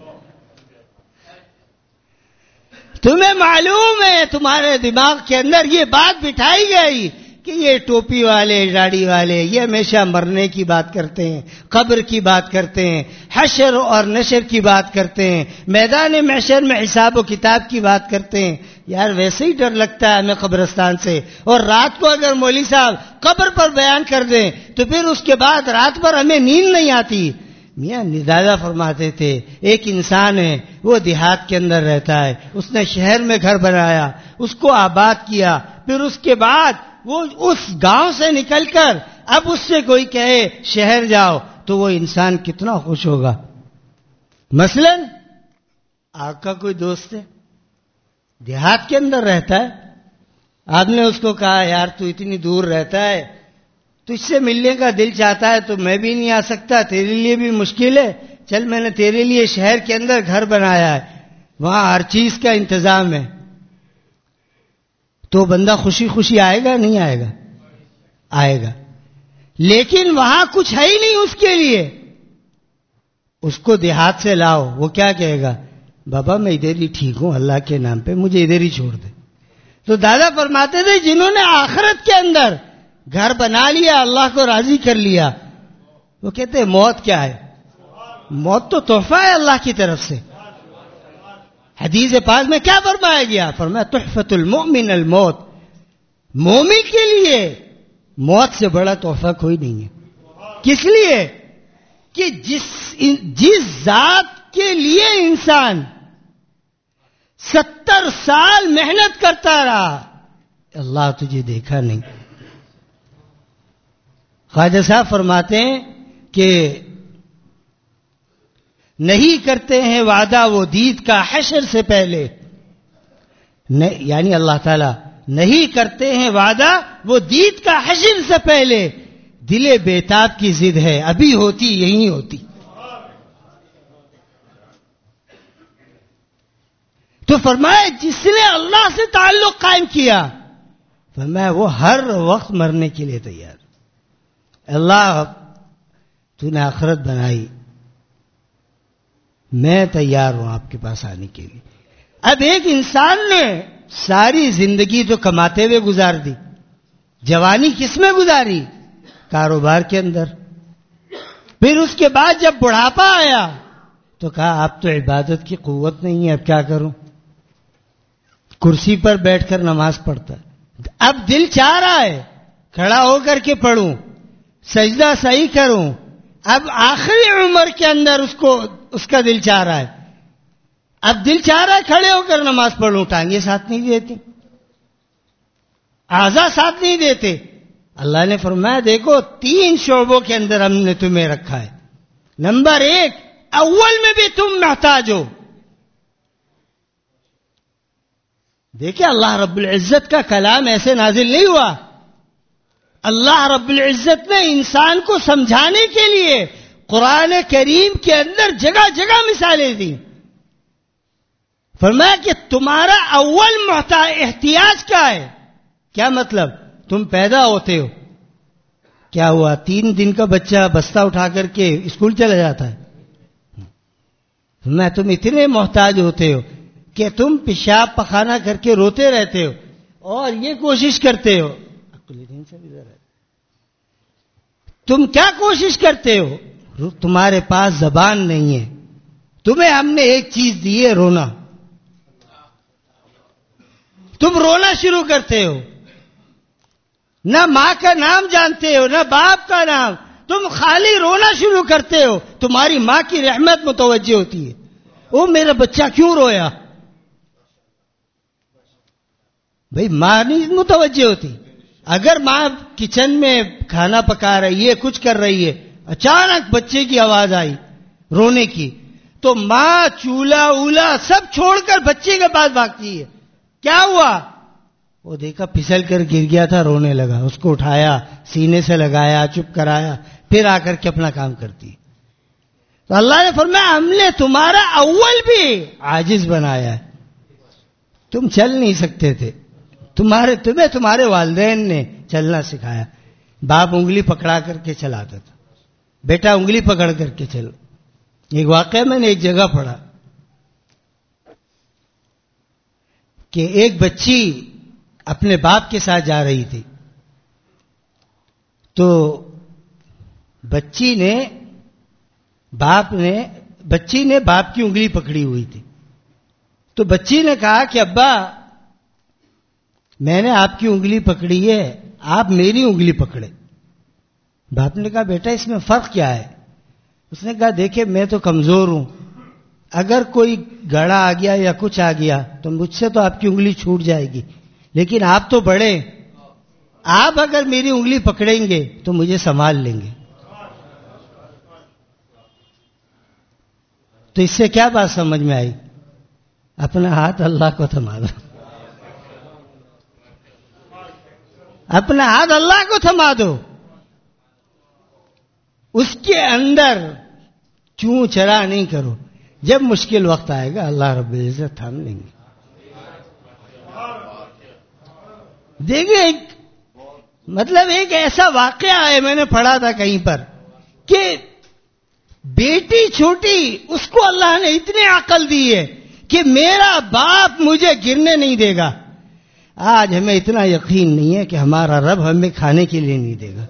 Speaker 1: تمہیں معلوم ہے، تمہارے دماغ کے اندر یہ بات بٹھائی گئی کہ یہ ٹوپی والے داڑھی والے یہ ہمیشہ مرنے کی بات کرتے ہیں، قبر کی بات کرتے ہیں، حشر اور نشر کی بات کرتے ہیں، میدان محشر میں حساب و کتاب کی بات کرتے ہیں۔ یار ویسے ہی ڈر لگتا ہے ہمیں قبرستان سے، اور رات کو اگر مولوی صاحب قبر پر بیان کر دیں تو پھر اس کے بعد رات بھر ہمیں نیند نہیں آتی۔ میاں دادا فرماتے تھے ایک انسان ہے، وہ دیہات کے اندر رہتا ہے، اس نے شہر میں گھر بنایا، اس کو آباد کیا، پھر اس کے بعد وہ اس گاؤں سے نکل کر اب اس سے کوئی کہے شہر جاؤ تو وہ انسان کتنا خوش ہوگا۔ مثلا آپ کا کوئی دوست ہے دیہات کے اندر رہتا ہے، آپ نے اس کو کہا یار تو اتنی دور رہتا ہے، تجھ سے ملنے کا دل چاہتا ہے تو میں بھی نہیں آ سکتا، تیرے لیے بھی مشکل ہے، چل میں نے تیرے لیے شہر کے اندر گھر بنایا ہے، وہاں ہر چیز کا انتظام ہے، تو بندہ خوشی خوشی آئے گا نہیں آئے گا؟ آئے گا۔ لیکن وہاں کچھ ہے ہی نہیں اس کے لیے، اس کو دیہات سے لاؤ، وہ کیا کہے گا؟ بابا میں ادھر ہی ٹھیک ہوں، اللہ کے نام پہ مجھے ادھر ہی چھوڑ دے۔ تو دادا فرماتے تھے جنہوں نے آخرت کے اندر گھر بنا لیا، اللہ کو راضی کر لیا، وہ کہتے ہیں موت کیا ہے؟ موت تو تحفہ ہے اللہ کی طرف سے. حدیث پاک میں کیا فرمایا گیا؟ فرمایا تحفۃ المؤمن الموت. مومن کے لیے موت سے بڑا تحفہ کوئی نہیں ہے. کس لیے؟ کہ جس ذات کے لیے انسان 70 سال محنت کرتا رہا، اللہ تجھے دیکھا نہیں. خواجہ صاحب فرماتے ہیں کہ نہیں کرتے ہیں وعدہ وہ دید کا حشر سے پہلے، یعنی اللہ تعالیٰ نہیں کرتے ہیں وعدہ وہ دید کا حشر سے پہلے. دل بیتاب کی ضد ہے، ابھی ہوتی یہی ہوتی. تو فرمایا جس نے اللہ سے تعلق قائم کیا، فرمایا وہ ہر وقت مرنے کے لیے تیار. اللہ تو نے آخرت بنائی، میں تیار ہوں آپ کے پاس آنے کے لیے. اب ایک انسان نے ساری زندگی تو کماتے ہوئے گزار دی، جوانی کس میں گزاری؟ کاروبار کے اندر. پھر اس کے بعد جب بڑھاپا آیا تو کہا اب تو عبادت کی قوت نہیں ہے، اب کیا کروں؟ کرسی پر بیٹھ کر نماز پڑھتا. اب دل چاہ رہا ہے کھڑا ہو کر کے پڑھوں، سجدہ صحیح کروں. اب آخری عمر کے اندر اس کا دل چاہ رہا ہے، اب دل چاہ رہا ہے کھڑے ہو کر نماز پڑھوں. ٹانگیں ساتھ نہیں دیتی، اعضاء ساتھ نہیں دیتے. اللہ نے فرمایا دیکھو 3 شعبوں کے اندر ہم نے تمہیں رکھا ہے. نمبر 1، اول میں بھی تم محتاج ہو. دیکھیں اللہ رب العزت کا کلام ایسے نازل نہیں ہوا. اللہ رب العزت نے انسان کو سمجھانے کے لیے قرآن کریم کے اندر جگہ جگہ مثالیں دی. فرمایا کہ تمہارا اول احتیاج کیا ہے؟ کیا مطلب؟ تم پیدا ہوتے ہو، کیا ہوا 3 دن کا بچہ بستہ اٹھا کر کے اسکول چلا جاتا ہے؟ میں تم اتنے محتاج ہوتے ہو کہ تم پیشاب پخانہ کر کے روتے رہتے ہو اور یہ کوشش کرتے ہو. تم کیا کوشش کرتے ہو؟ تمہارے پاس زبان نہیں ہے، تمہیں ہم نے ایک چیز دی ہے، رونا. تم رونا شروع کرتے ہو، نہ ماں کا نام جانتے ہو نہ باپ کا نام، تم خالی رونا شروع کرتے ہو. تمہاری ماں کی رحمت متوجہ ہوتی ہے، او میرا بچہ کیوں رویا؟ بھئی ماں نہیں متوجہ ہوتی. اگر ماں کچن میں کھانا پکا رہی ہے، کچھ کر رہی ہے، اچانک بچے کی آواز آئی رونے کی، تو ماں چولہا اولا سب چھوڑ کر بچے کے پاس بھاگتی ہے. کیا ہوا؟ وہ دیکھا پھسل کر گر گیا تھا، رونے لگا. اس کو اٹھایا، سینے سے لگایا، چپ کرایا، پھر آ کر کے اپنا کام کرتی. تو اللہ نے فرمایا ہم نے تمہارا اول بھی عاجز بنایا ہے، تم چل نہیں سکتے تھے. تمہیں تمہارے والدین نے چلنا سکھایا. باپ انگلی پکڑا کر کے چلاتا تھا، بیٹا انگلی پکڑ کر کے چلو. ایک واقعہ میں نے ایک جگہ پڑھا کہ ایک بچی اپنے باپ کے ساتھ جا رہی تھی، تو بچی نے باپ کی انگلی پکڑی ہوئی تھی. تو بچی نے کہا کہ ابا میں نے آپ کی انگلی پکڑی ہے، آپ میری انگلی پکڑے. باپ نے کہا بیٹا اس میں فرق کیا ہے؟ اس نے کہا دیکھیں میں تو کمزور ہوں، اگر کوئی گڑا آ گیا یا کچھ آ گیا تو مجھ سے تو آپ کی انگلی چھوٹ جائے گی، لیکن آپ تو بڑے، آپ اگر میری انگلی پکڑیں گے تو مجھے سنبھال لیں گے. تو اس سے کیا بات سمجھ میں آئی؟ اپنا ہاتھ اللہ کو تھما دو، اپنا ہاتھ اللہ کو تھما دو. اس کے اندر چوں چرا نہیں کرو. جب مشکل وقت آئے گا اللہ رب العزت تھام لیں گے. دیکھیں ایک ایسا واقعہ ہے، میں نے پڑھا تھا کہیں پر کہ بیٹی چھوٹی، اس کو اللہ نے اتنی عقل دی ہے کہ میرا باپ مجھے گرنے نہیں دے گا، آج ہمیں اتنا یقین نہیں ہے کہ ہمارا رب ہمیں کھانے کے لیے نہیں دے گا.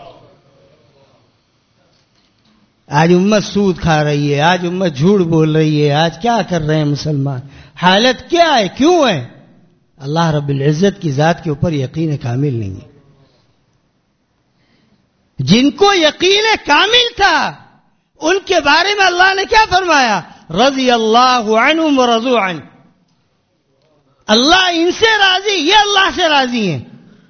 Speaker 1: آج امت سود کھا رہی ہے, آج امت جھوٹ بول رہی ہے, آج کیا کر رہے ہیں مسلمان, حالت کیا ہے, کیوں ہے؟ اللہ رب العزت کی ذات کے اوپر یقین کامل نہیں ہے. جن کو یقین کامل تھا ان کے بارے میں اللہ نے کیا فرمایا؟ رضی اللہ عنہم ورضوا عنہ. اللہ ان سے راضی, یہ اللہ سے راضی ہیں.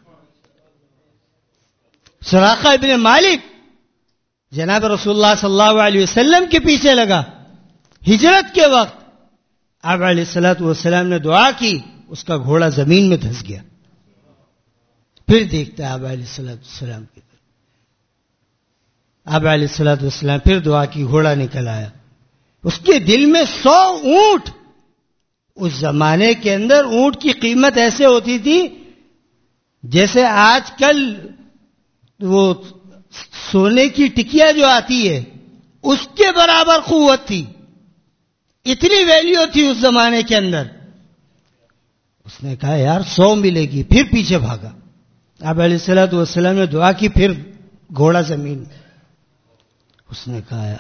Speaker 1: سراقہ ابن مالک جناب رسول اللہ صلی اللہ علیہ وسلم کے پیچھے لگا. ہجرت کے وقت آپ علیہ الصلوۃ والسلام نے دعا کی, اس کا گھوڑا زمین میں دھس گیا. پھر دیکھتا ہے آپ علیہ الصلوۃ والسلام کی طرف. آپ علیہ الصلوۃ والسلام پھر دعا کی, گھوڑا نکل آیا. اس کے دل میں 100 اونٹ. اس زمانے کے اندر اونٹ کی قیمت ایسے ہوتی تھی جیسے آج کل وہ سونے کی ٹکیا جو آتی ہے اس کے برابر قوت تھی. اتنی ویلیو تھی اس زمانے کے اندر. اس نے کہا یار 100 ملے گی. پھر پیچھے بھاگا. آپ علیہ الصلوۃ والسلام نے دعا کی, پھر گھوڑا زمین میں. اس نے کہا,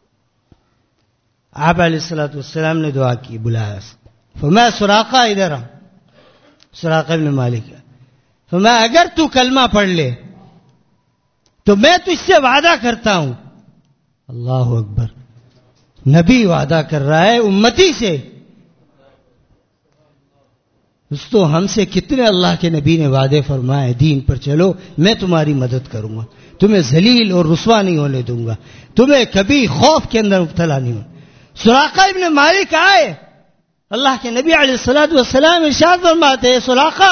Speaker 1: آپ علیہ الصلوۃ والسلام نے دعا کی, بلایا. فرمایا سراقہ ادھر آ. سراقہ ابن مالک ہے. فرمایا اگر تو کلمہ پڑھ لے تو میں تجھ سے وعدہ کرتا ہوں. اللہ اکبر, نبی وعدہ کر رہا ہے امتی سے. دوستو ہم سے کتنے اللہ کے نبی نے وعدے فرمائے, دین پر چلو میں تمہاری مدد کروں گا, تمہیں ذلیل اور رسوا نہیں ہونے دوں گا, تمہیں کبھی خوف کے اندر مبتلا نہیں ہوں. سراقہ ابن مالک آئے, اللہ کے نبی علیہ الصلوۃ والسلام ارشاد فرماتے ہیں سراقہ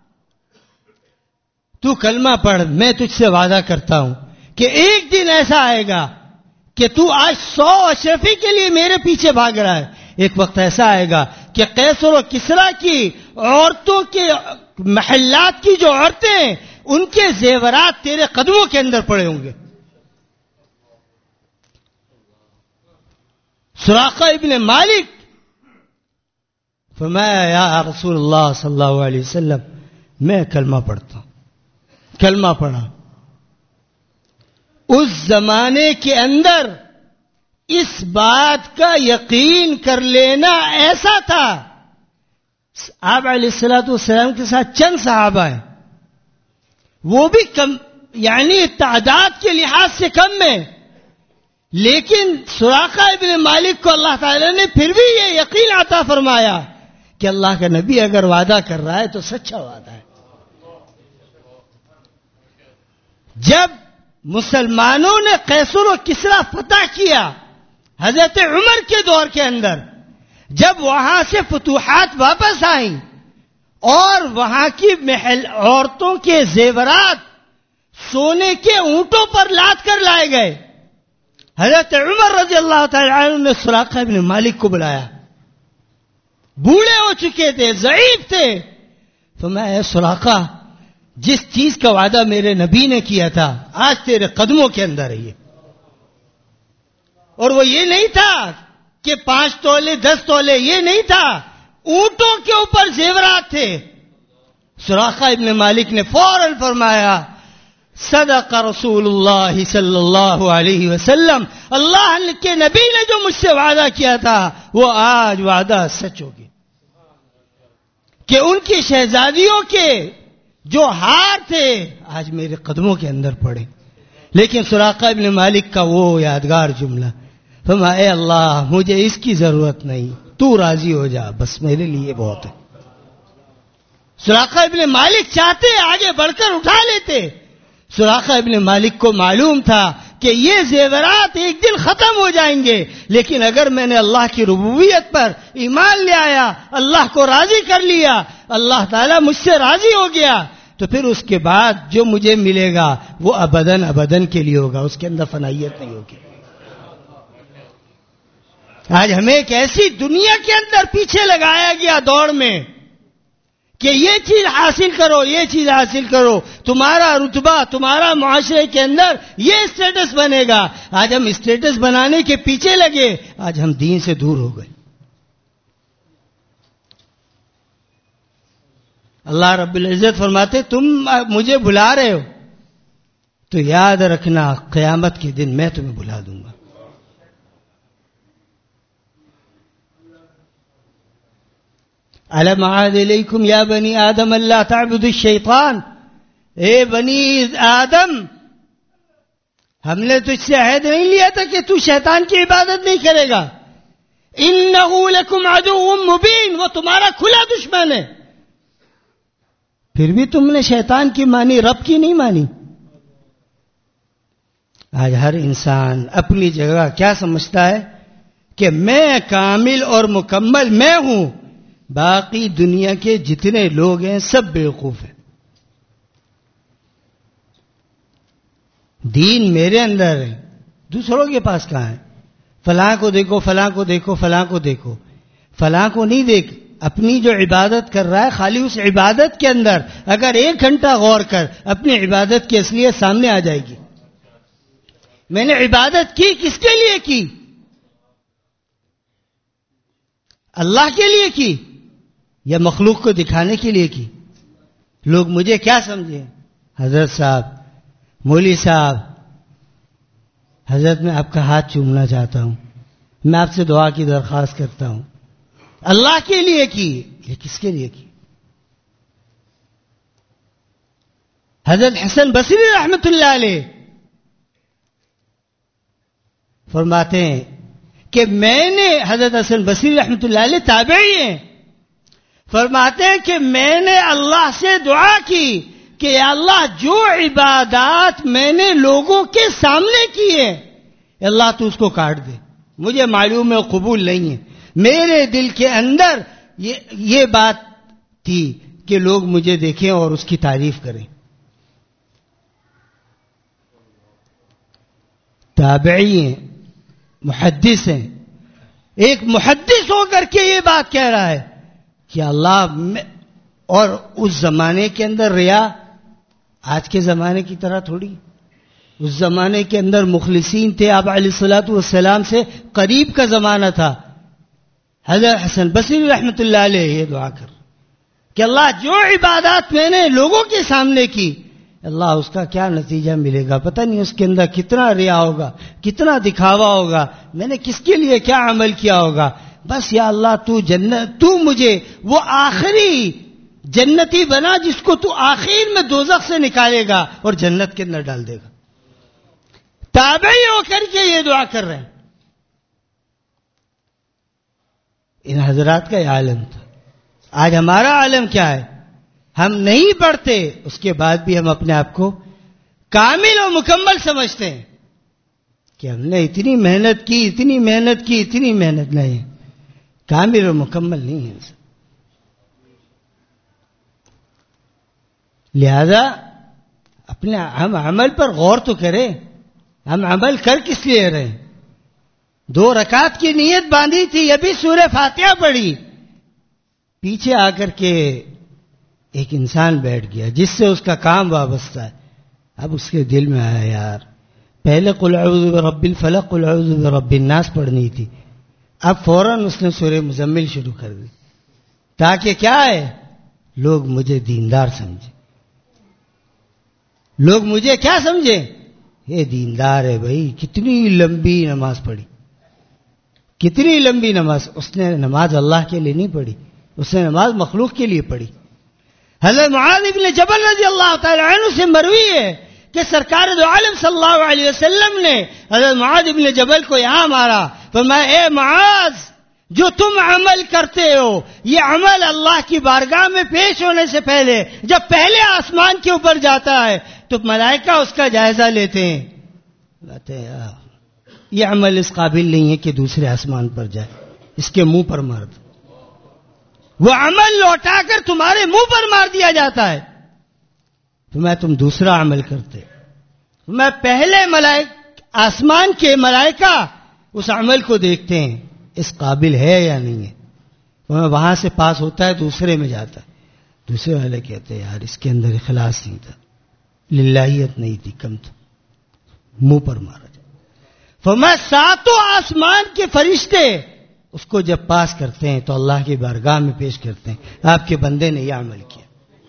Speaker 1: تو کلمہ پڑھ, میں تجھ سے وعدہ کرتا ہوں کہ ایک دن ایسا آئے گا کہ تو آج 100 اشرفی کے لیے میرے پیچھے بھاگ رہا ہے. ایک وقت ایسا آئے گا کہ قیصر و کسریٰ کی عورتوں کے محلات کی جو عورتیں ہیں ان کے زیورات تیرے قدموں کے اندر پڑے ہوں گے. سراقہ ابن مالک فرمایا یا رسول اللہ صلی اللہ علیہ وسلم میں کلمہ پڑھتا ہوں. کلمہ پڑھا. اس زمانے کے اندر اس بات کا یقین کر لینا ایسا تھا. آپ علیہ الصلوۃ والسلام کے ساتھ چند صحابہ ہیں, وہ بھی کم, یعنی تعداد کے لحاظ سے کم میں, لیکن سراقہ ابن مالک کو اللہ تعالی نے پھر بھی یہ یقین عطا فرمایا کہ اللہ کا نبی اگر وعدہ کر رہا ہے تو سچا وعدہ ہے. جب مسلمانوں نے قیصر و کسریٰ فتح کیا حضرت عمر کے دور کے اندر, جب وہاں سے فتوحات واپس آئیں اور وہاں کی محل عورتوں کے زیورات سونے کے اونٹوں پر لاد کر لائے گئے, حضرت عمر رضی اللہ تعالی عنہ نے سراقہ ابن مالک کو بلایا. بوڑھے ہو چکے تھے, ضعیف تھے. تو میں سراقہ جس چیز کا وعدہ میرے نبی نے کیا تھا آج تیرے قدموں کے اندر ہے یہ. اور وہ یہ نہیں تھا کہ 5 تولے 10 تولے, یہ نہیں تھا, اونٹوں کے اوپر زیورات تھے. سراقہ ابن مالک نے فوراً فرمایا صدق رسول اللہ صلی اللہ علیہ وسلم, اللہ کے نبی نے جو مجھ سے وعدہ کیا تھا وہ آج وعدہ سچ ہو گیا کہ ان کی شہزادیوں کے جو ہار تھے آج میرے قدموں کے اندر پڑے. لیکن سراقہ ابن مالک کا وہ یادگار جملہ, فرمایا اے اللہ مجھے اس کی ضرورت نہیں, تو راضی ہو جا بس میرے لیے بہت ہے. سراقہ ابن مالک چاہتے آگے بڑھ کر اٹھا لیتے. سراقہ ابن مالک کو معلوم تھا کہ یہ زیورات ایک دن ختم ہو جائیں گے, لیکن اگر میں نے اللہ کی ربوبیت پر ایمان لے آیا, اللہ کو راضی کر لیا, اللہ تعالیٰ مجھ سے راضی ہو گیا, تو پھر اس کے بعد جو مجھے ملے گا وہ ابداً ابداً کے لیے ہوگا, اس کے اندر فنائیت نہیں ہوگی. آج ہمیں ایک ایسی دنیا کے اندر پیچھے لگایا گیا دوڑ میں کہ یہ چیز حاصل کرو, یہ چیز حاصل کرو, تمہارا رتبہ, تمہارا معاشرے کے اندر یہ اسٹیٹس بنے گا. آج ہم اسٹیٹس بنانے کے پیچھے لگے, آج ہم دین سے دور ہو گئے. اللہ رب العزت فرماتے تم مجھے بلا رہے ہو تو یاد رکھنا قیامت کے دن میں تمہیں بلا دوں گا. الم اعهد الیکم یا بنی آدم اللہ تعبدوا الشیطان، اے بنی آدم ہم نے تجھ سے عہد نہیں لیا تھا کہ تو شیطان کی عبادت نہیں کرے گا. انہ لکم عدو مبین، وہ تمہارا کھلا دشمن ہے. پھر بھی تم نے شیطان کی مانی، رب کی نہیں مانی. آج ہر انسان اپنی جگہ کیا سمجھتا ہے کہ میں کامل اور مکمل میں ہوں، باقی دنیا کے جتنے لوگ ہیں سب بیوقوف ہیں. دین میرے اندر ہے، دوسروں کے پاس کہاں ہے؟ فلاں کو دیکھو، فلاں کو دیکھو، فلاں کو دیکھو. فلاں کو نہیں دیکھ، اپنی جو عبادت کر رہا ہے خالی اس عبادت کے اندر اگر 1 گھنٹہ غور کر، اپنی عبادت کی اصلیت سامنے آ جائے گی. میں نے عبادت کی کس کے لیے کی؟ اللہ کے لیے کی یا مخلوق کو دکھانے کے لیے کی؟ لوگ مجھے کیا سمجھیں؟ حضرت صاحب، مولوی صاحب، حضرت میں آپ کا ہاتھ چومنا چاہتا ہوں، میں آپ سے دعا کی درخواست کرتا ہوں. اللہ کے لیے کی یا کس کے لیے کی؟ حضرت حسن بصری رحمت اللہ علیہ فرماتے ہیں کہ میں نے، حضرت حسن بصری رحمت اللہ علیہ تابعی ہیں، فرماتے ہیں کہ میں نے اللہ سے دعا کی کہ یا اللہ جو عبادات میں نے لوگوں کے سامنے کی ہے اللہ تو اس کو کاٹ دے. مجھے معلوم ہے قبول نہیں ہے. میرے دل کے اندر یہ بات تھی کہ لوگ مجھے دیکھیں اور اس کی تعریف کریں. تابعی ہیں، محدث ہیں. ایک محدث ہو کر کے یہ بات کہہ رہا ہے کہ اللہ اور اس زمانے کے اندر ریا آج کے زمانے کی طرح تھوڑی. اس زمانے کے اندر مخلصین تھے، آپ علیہ الصلوۃ والسلام سے قریب کا زمانہ تھا. حضرت حسن بصری رحمت اللہ علیہ یہ دعا کر کہ اللہ جو عبادات میں نے لوگوں کے سامنے کی اللہ اس کا کیا نتیجہ ملے گا پتہ نہیں، اس کے اندر کتنا ریا ہوگا، کتنا دکھاوا ہوگا، میں نے کس کے لیے کیا عمل کیا ہوگا. بس یا اللہ تو مجھے وہ آخری جنتی بنا جس کو تو آخر میں دوزخ سے نکالے گا اور جنت کے اندر ڈال دے گا. تابعی ہو کر کے یہ دعا کر رہے ہیں. ان حضرات کا یہ عالم تھا. آج ہمارا عالم کیا ہے؟ ہم نہیں پڑھتے، اس کے بعد بھی ہم اپنے آپ کو کامل و مکمل سمجھتے ہیں کہ ہم نے اتنی محنت کی، اتنی محنت کی، اتنی محنت نہیں. کامل و مکمل نہیں ہے. لہذا اپنے ہم عمل پر غور تو کریں. ہم عمل کر کس لیے رہے؟ 2 رکعت کی نیت باندھی تھی، ابھی سورہ فاتحہ پڑھی، پیچھے آ کر کے ایک انسان بیٹھ گیا جس سے اس کا کام وابستہ ہے. اب اس کے دل میں آیا یار پہلے قل اعوذ برب الفلق قل اعوذ برب الناس پڑھنی تھی، اب فوراً اس نے سورہ مزمل شروع کر دی تاکہ کیا ہے لوگ مجھے دیندار سمجھیں. لوگ مجھے کیا سمجھیں؟ یہ دیندار ہے بھائی. کتنی لمبی نماز پڑھی، کتنی لمبی نماز. اس نے نماز اللہ کے لیے نہیں پڑھی، اس نے نماز مخلوق کے لیے پڑھی. حضرت معاذ بن جبل رضی اللہ تعالی عنہ سے مروی ہے کہ سرکار دو عالم صلی اللہ علیہ وسلم نے حضرت معاذ بن جبل کو یہاں مارا، فرمایا اے معاذ جو تم عمل کرتے ہو یہ عمل اللہ کی بارگاہ میں پیش ہونے سے پہلے جب پہلے آسمان کے اوپر جاتا ہے تو ملائکہ اس کا جائزہ لیتے ہیں، کہتے ہیں یہ عمل اس قابل نہیں ہے کہ دوسرے آسمان پر جائے، اس کے منہ پر مار دو. وہ عمل لوٹا کر تمہارے منہ پر مار دیا جاتا ہے. تو میں تم دوسرا عمل کرتے، میں پہلے آسمان کے ملائکہ اس عمل کو دیکھتے ہیں اس قابل ہے یا نہیں ہے. وہاں سے پاس ہوتا ہے دوسرے میں جاتا ہے، دوسرے والے کہتے ہیں یار اس کے اندر اخلاص نہیں تھا، للہیت نہیں تھی، کم تھا، منہ پر مارا جائے. فرمایا 7 آسمان کے فرشتے اس کو جب پاس کرتے ہیں تو اللہ کی بارگاہ میں پیش کرتے ہیں آپ کے بندے نے یہ عمل کیا.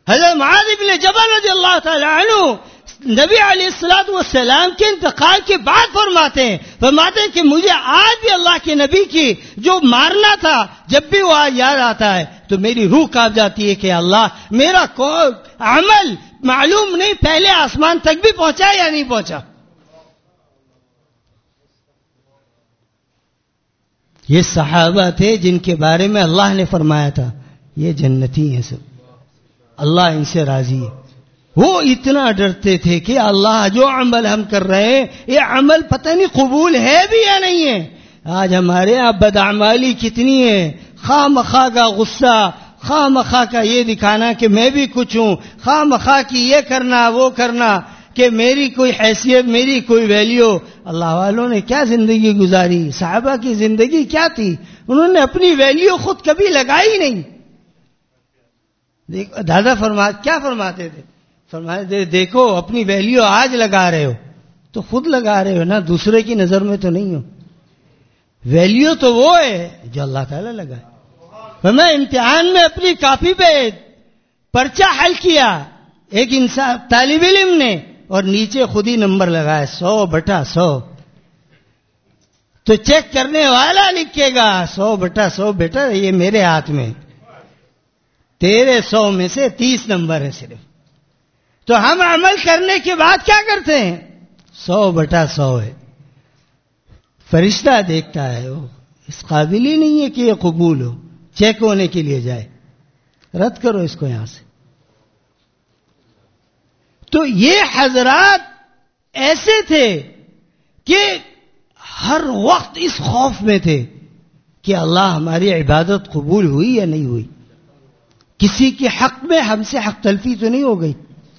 Speaker 1: حضرت معاذ بن جبل رضی اللہ تعالی عنہ نبی علیہ الصلوۃ والسلام کے انتقال کے بعد فرماتے ہیں کہ مجھے آج بھی اللہ کے نبی کی جو مارنا تھا جب بھی وہ یاد آتا ہے تو میری روح کانپ جاتی ہے کہ اللہ میرا عمل معلوم نہیں پہلے آسمان تک بھی پہنچا یا نہیں پہنچا. یہ صحابہ تھے جن کے بارے میں اللہ نے فرمایا تھا یہ جنتی ہیں سب, اللہ ان سے راضی ہے. وہ اتنا ڈرتے تھے کہ اللہ جو عمل ہم کر رہے ہیں یہ عمل پتہ نہیں قبول ہے بھی یا نہیں ہے. آج ہمارے یہاں بدعمالی کتنی ہے, خواہ مخواہ کا غصہ, خواہ مخواہ کا یہ دکھانا کہ میں بھی کچھ ہوں, خواہ مخواہ کی یہ کرنا وہ کرنا کہ میری کوئی حیثیت میری کوئی ویلیو. اللہ والوں نے کیا زندگی گزاری, صحابہ کی زندگی کیا تھی, انہوں نے اپنی ویلیو خود کبھی لگائی نہیں. دادا کیا فرماتے تھے, فرماتے دیکھو اپنی ویلیو آج لگا رہے ہو تو خود لگا رہے ہو نا, دوسرے کی نظر میں تو نہیں ہو. ویلیو تو وہ ہے جو اللہ تعالیٰ لگائے. میں امتحان میں اپنی کاپی پہ پرچہ حل کیا ایک انسان طالب علم نے اور نیچے خود ہی نمبر لگایا 100/100. تو چیک کرنے والا لکھے گا 100/100 بیٹا یہ میرے ہاتھ میں, تیرے 100 میں سے 30 نمبر ہے صرف. تو ہم عمل کرنے کے بعد کیا کرتے ہیں 100/100 ہے. فرشتہ دیکھتا ہے وہ اس قابل ہی نہیں ہے کہ یہ قبول ہو, چیک ہونے کے لیے جائے, رد کرو اس کو یہاں سے. تو یہ حضرات ایسے تھے کہ ہر وقت اس خوف میں تھے کہ اللہ ہماری عبادت قبول ہوئی یا نہیں ہوئی, کسی کے حق میں ہم سے حق تلفی تو نہیں ہو گئی.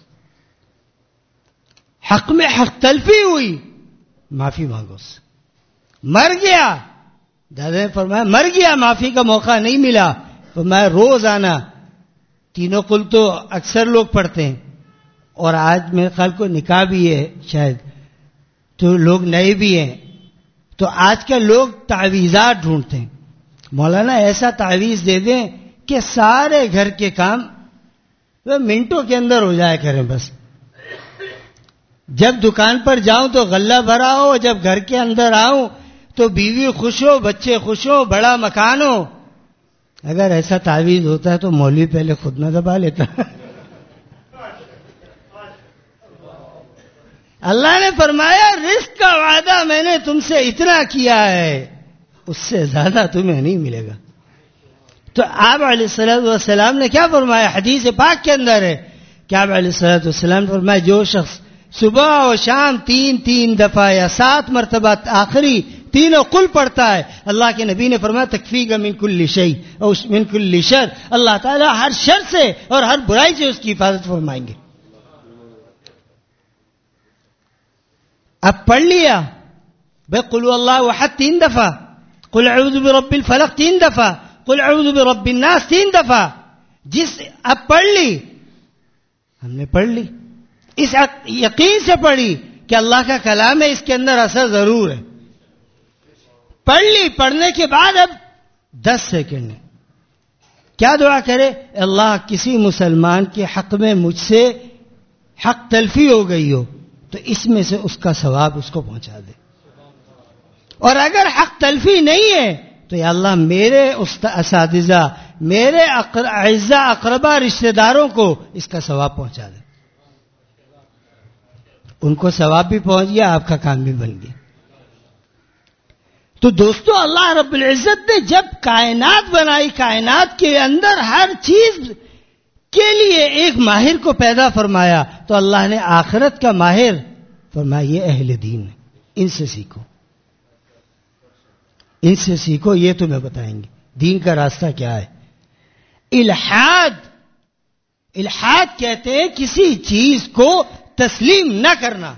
Speaker 1: حق میں حق تلفی ہوئی معافی مانگو اس سے. مر گیا, دادا نے فرمایا مر گیا معافی کا موقع نہیں ملا. فرمایا روزانہ تینوں قل تو اکثر لوگ پڑھتے ہیں اور آج میرے خیال کو نکاح بھی ہے شاید, تو لوگ نئے بھی ہیں. تو آج کل لوگ تعویذات ڈھونڈتے ہیں, مولانا ایسا تعویذ دے دیں کہ سارے گھر کے کام منٹوں کے اندر ہو جائے کریں. بس جب دکان پر جاؤں تو غلہ بھرا ہو, جب گھر کے اندر آؤں تو بیوی خوش ہو, بچے خوش ہو, بڑا مکان ہو. اگر ایسا تعویذ ہوتا ہے تو مولوی پہلے خود نہ دبا لیتا. اللہ نے فرمایا رزق کا وعدہ میں نے تم سے اتنا کیا ہے اس سے زیادہ تمہیں نہیں ملے گا. تو آپ علیہ الصلوۃ والسلام نے کیا فرمایا, حدیث پاک کے اندر ہے کہ آپ علیہ الصلوۃ والسلام نے فرمایا جو شخص صبح و شام 3 دفعہ یا 7 مرتبہ آخری تینوں قل پڑھتا ہے, اللہ کے نبی نے فرمایا تکفیک من کل شیء اور من کل شر, اللہ تعالیٰ ہر شر سے اور ہر برائی سے اس کی حفاظت فرمائیں گے. اب پڑھ لیا بھائی قل اللہ احد 3 دفعہ, قل اعوذ برب الفلق 3 دفعہ, قل اعوذ برب الناس 3 دفعہ. اب پڑھ لی, ہم نے پڑھ لی, اس یقین سے پڑھی کہ اللہ کا کلام ہے, اس کے اندر اثر ضرور ہے. پڑھ لی, پڑھنے کے بعد اب 10 سیکنڈ کیا دعا کرے, اللہ کسی مسلمان کے حق میں مجھ سے حق تلفی ہو گئی ہو تو اس میں سے اس کا ثواب اس کو پہنچا دے, اور اگر حق تلفی نہیں ہے تو یا اللہ میرے اساتذہ, میرے اعزا اقربا رشتہ داروں کو اس کا ثواب پہنچا دے. ان کو ثواب بھی پہنچ گیا, آپ کا کام بھی بن گیا. تو دوستو اللہ رب العزت نے جب کائنات بنائی, کائنات کے اندر ہر چیز کے لیے ایک ماہر کو پیدا فرمایا, تو اللہ نے آخرت کا ماہر فرمایا یہ اہل دین ہے, ان سے سیکھو, ان سے سیکھو, یہ تمہیں بتائیں گے دین کا راستہ کیا ہے. الحاد کہتے ہیں کسی چیز کو تسلیم نہ کرنا,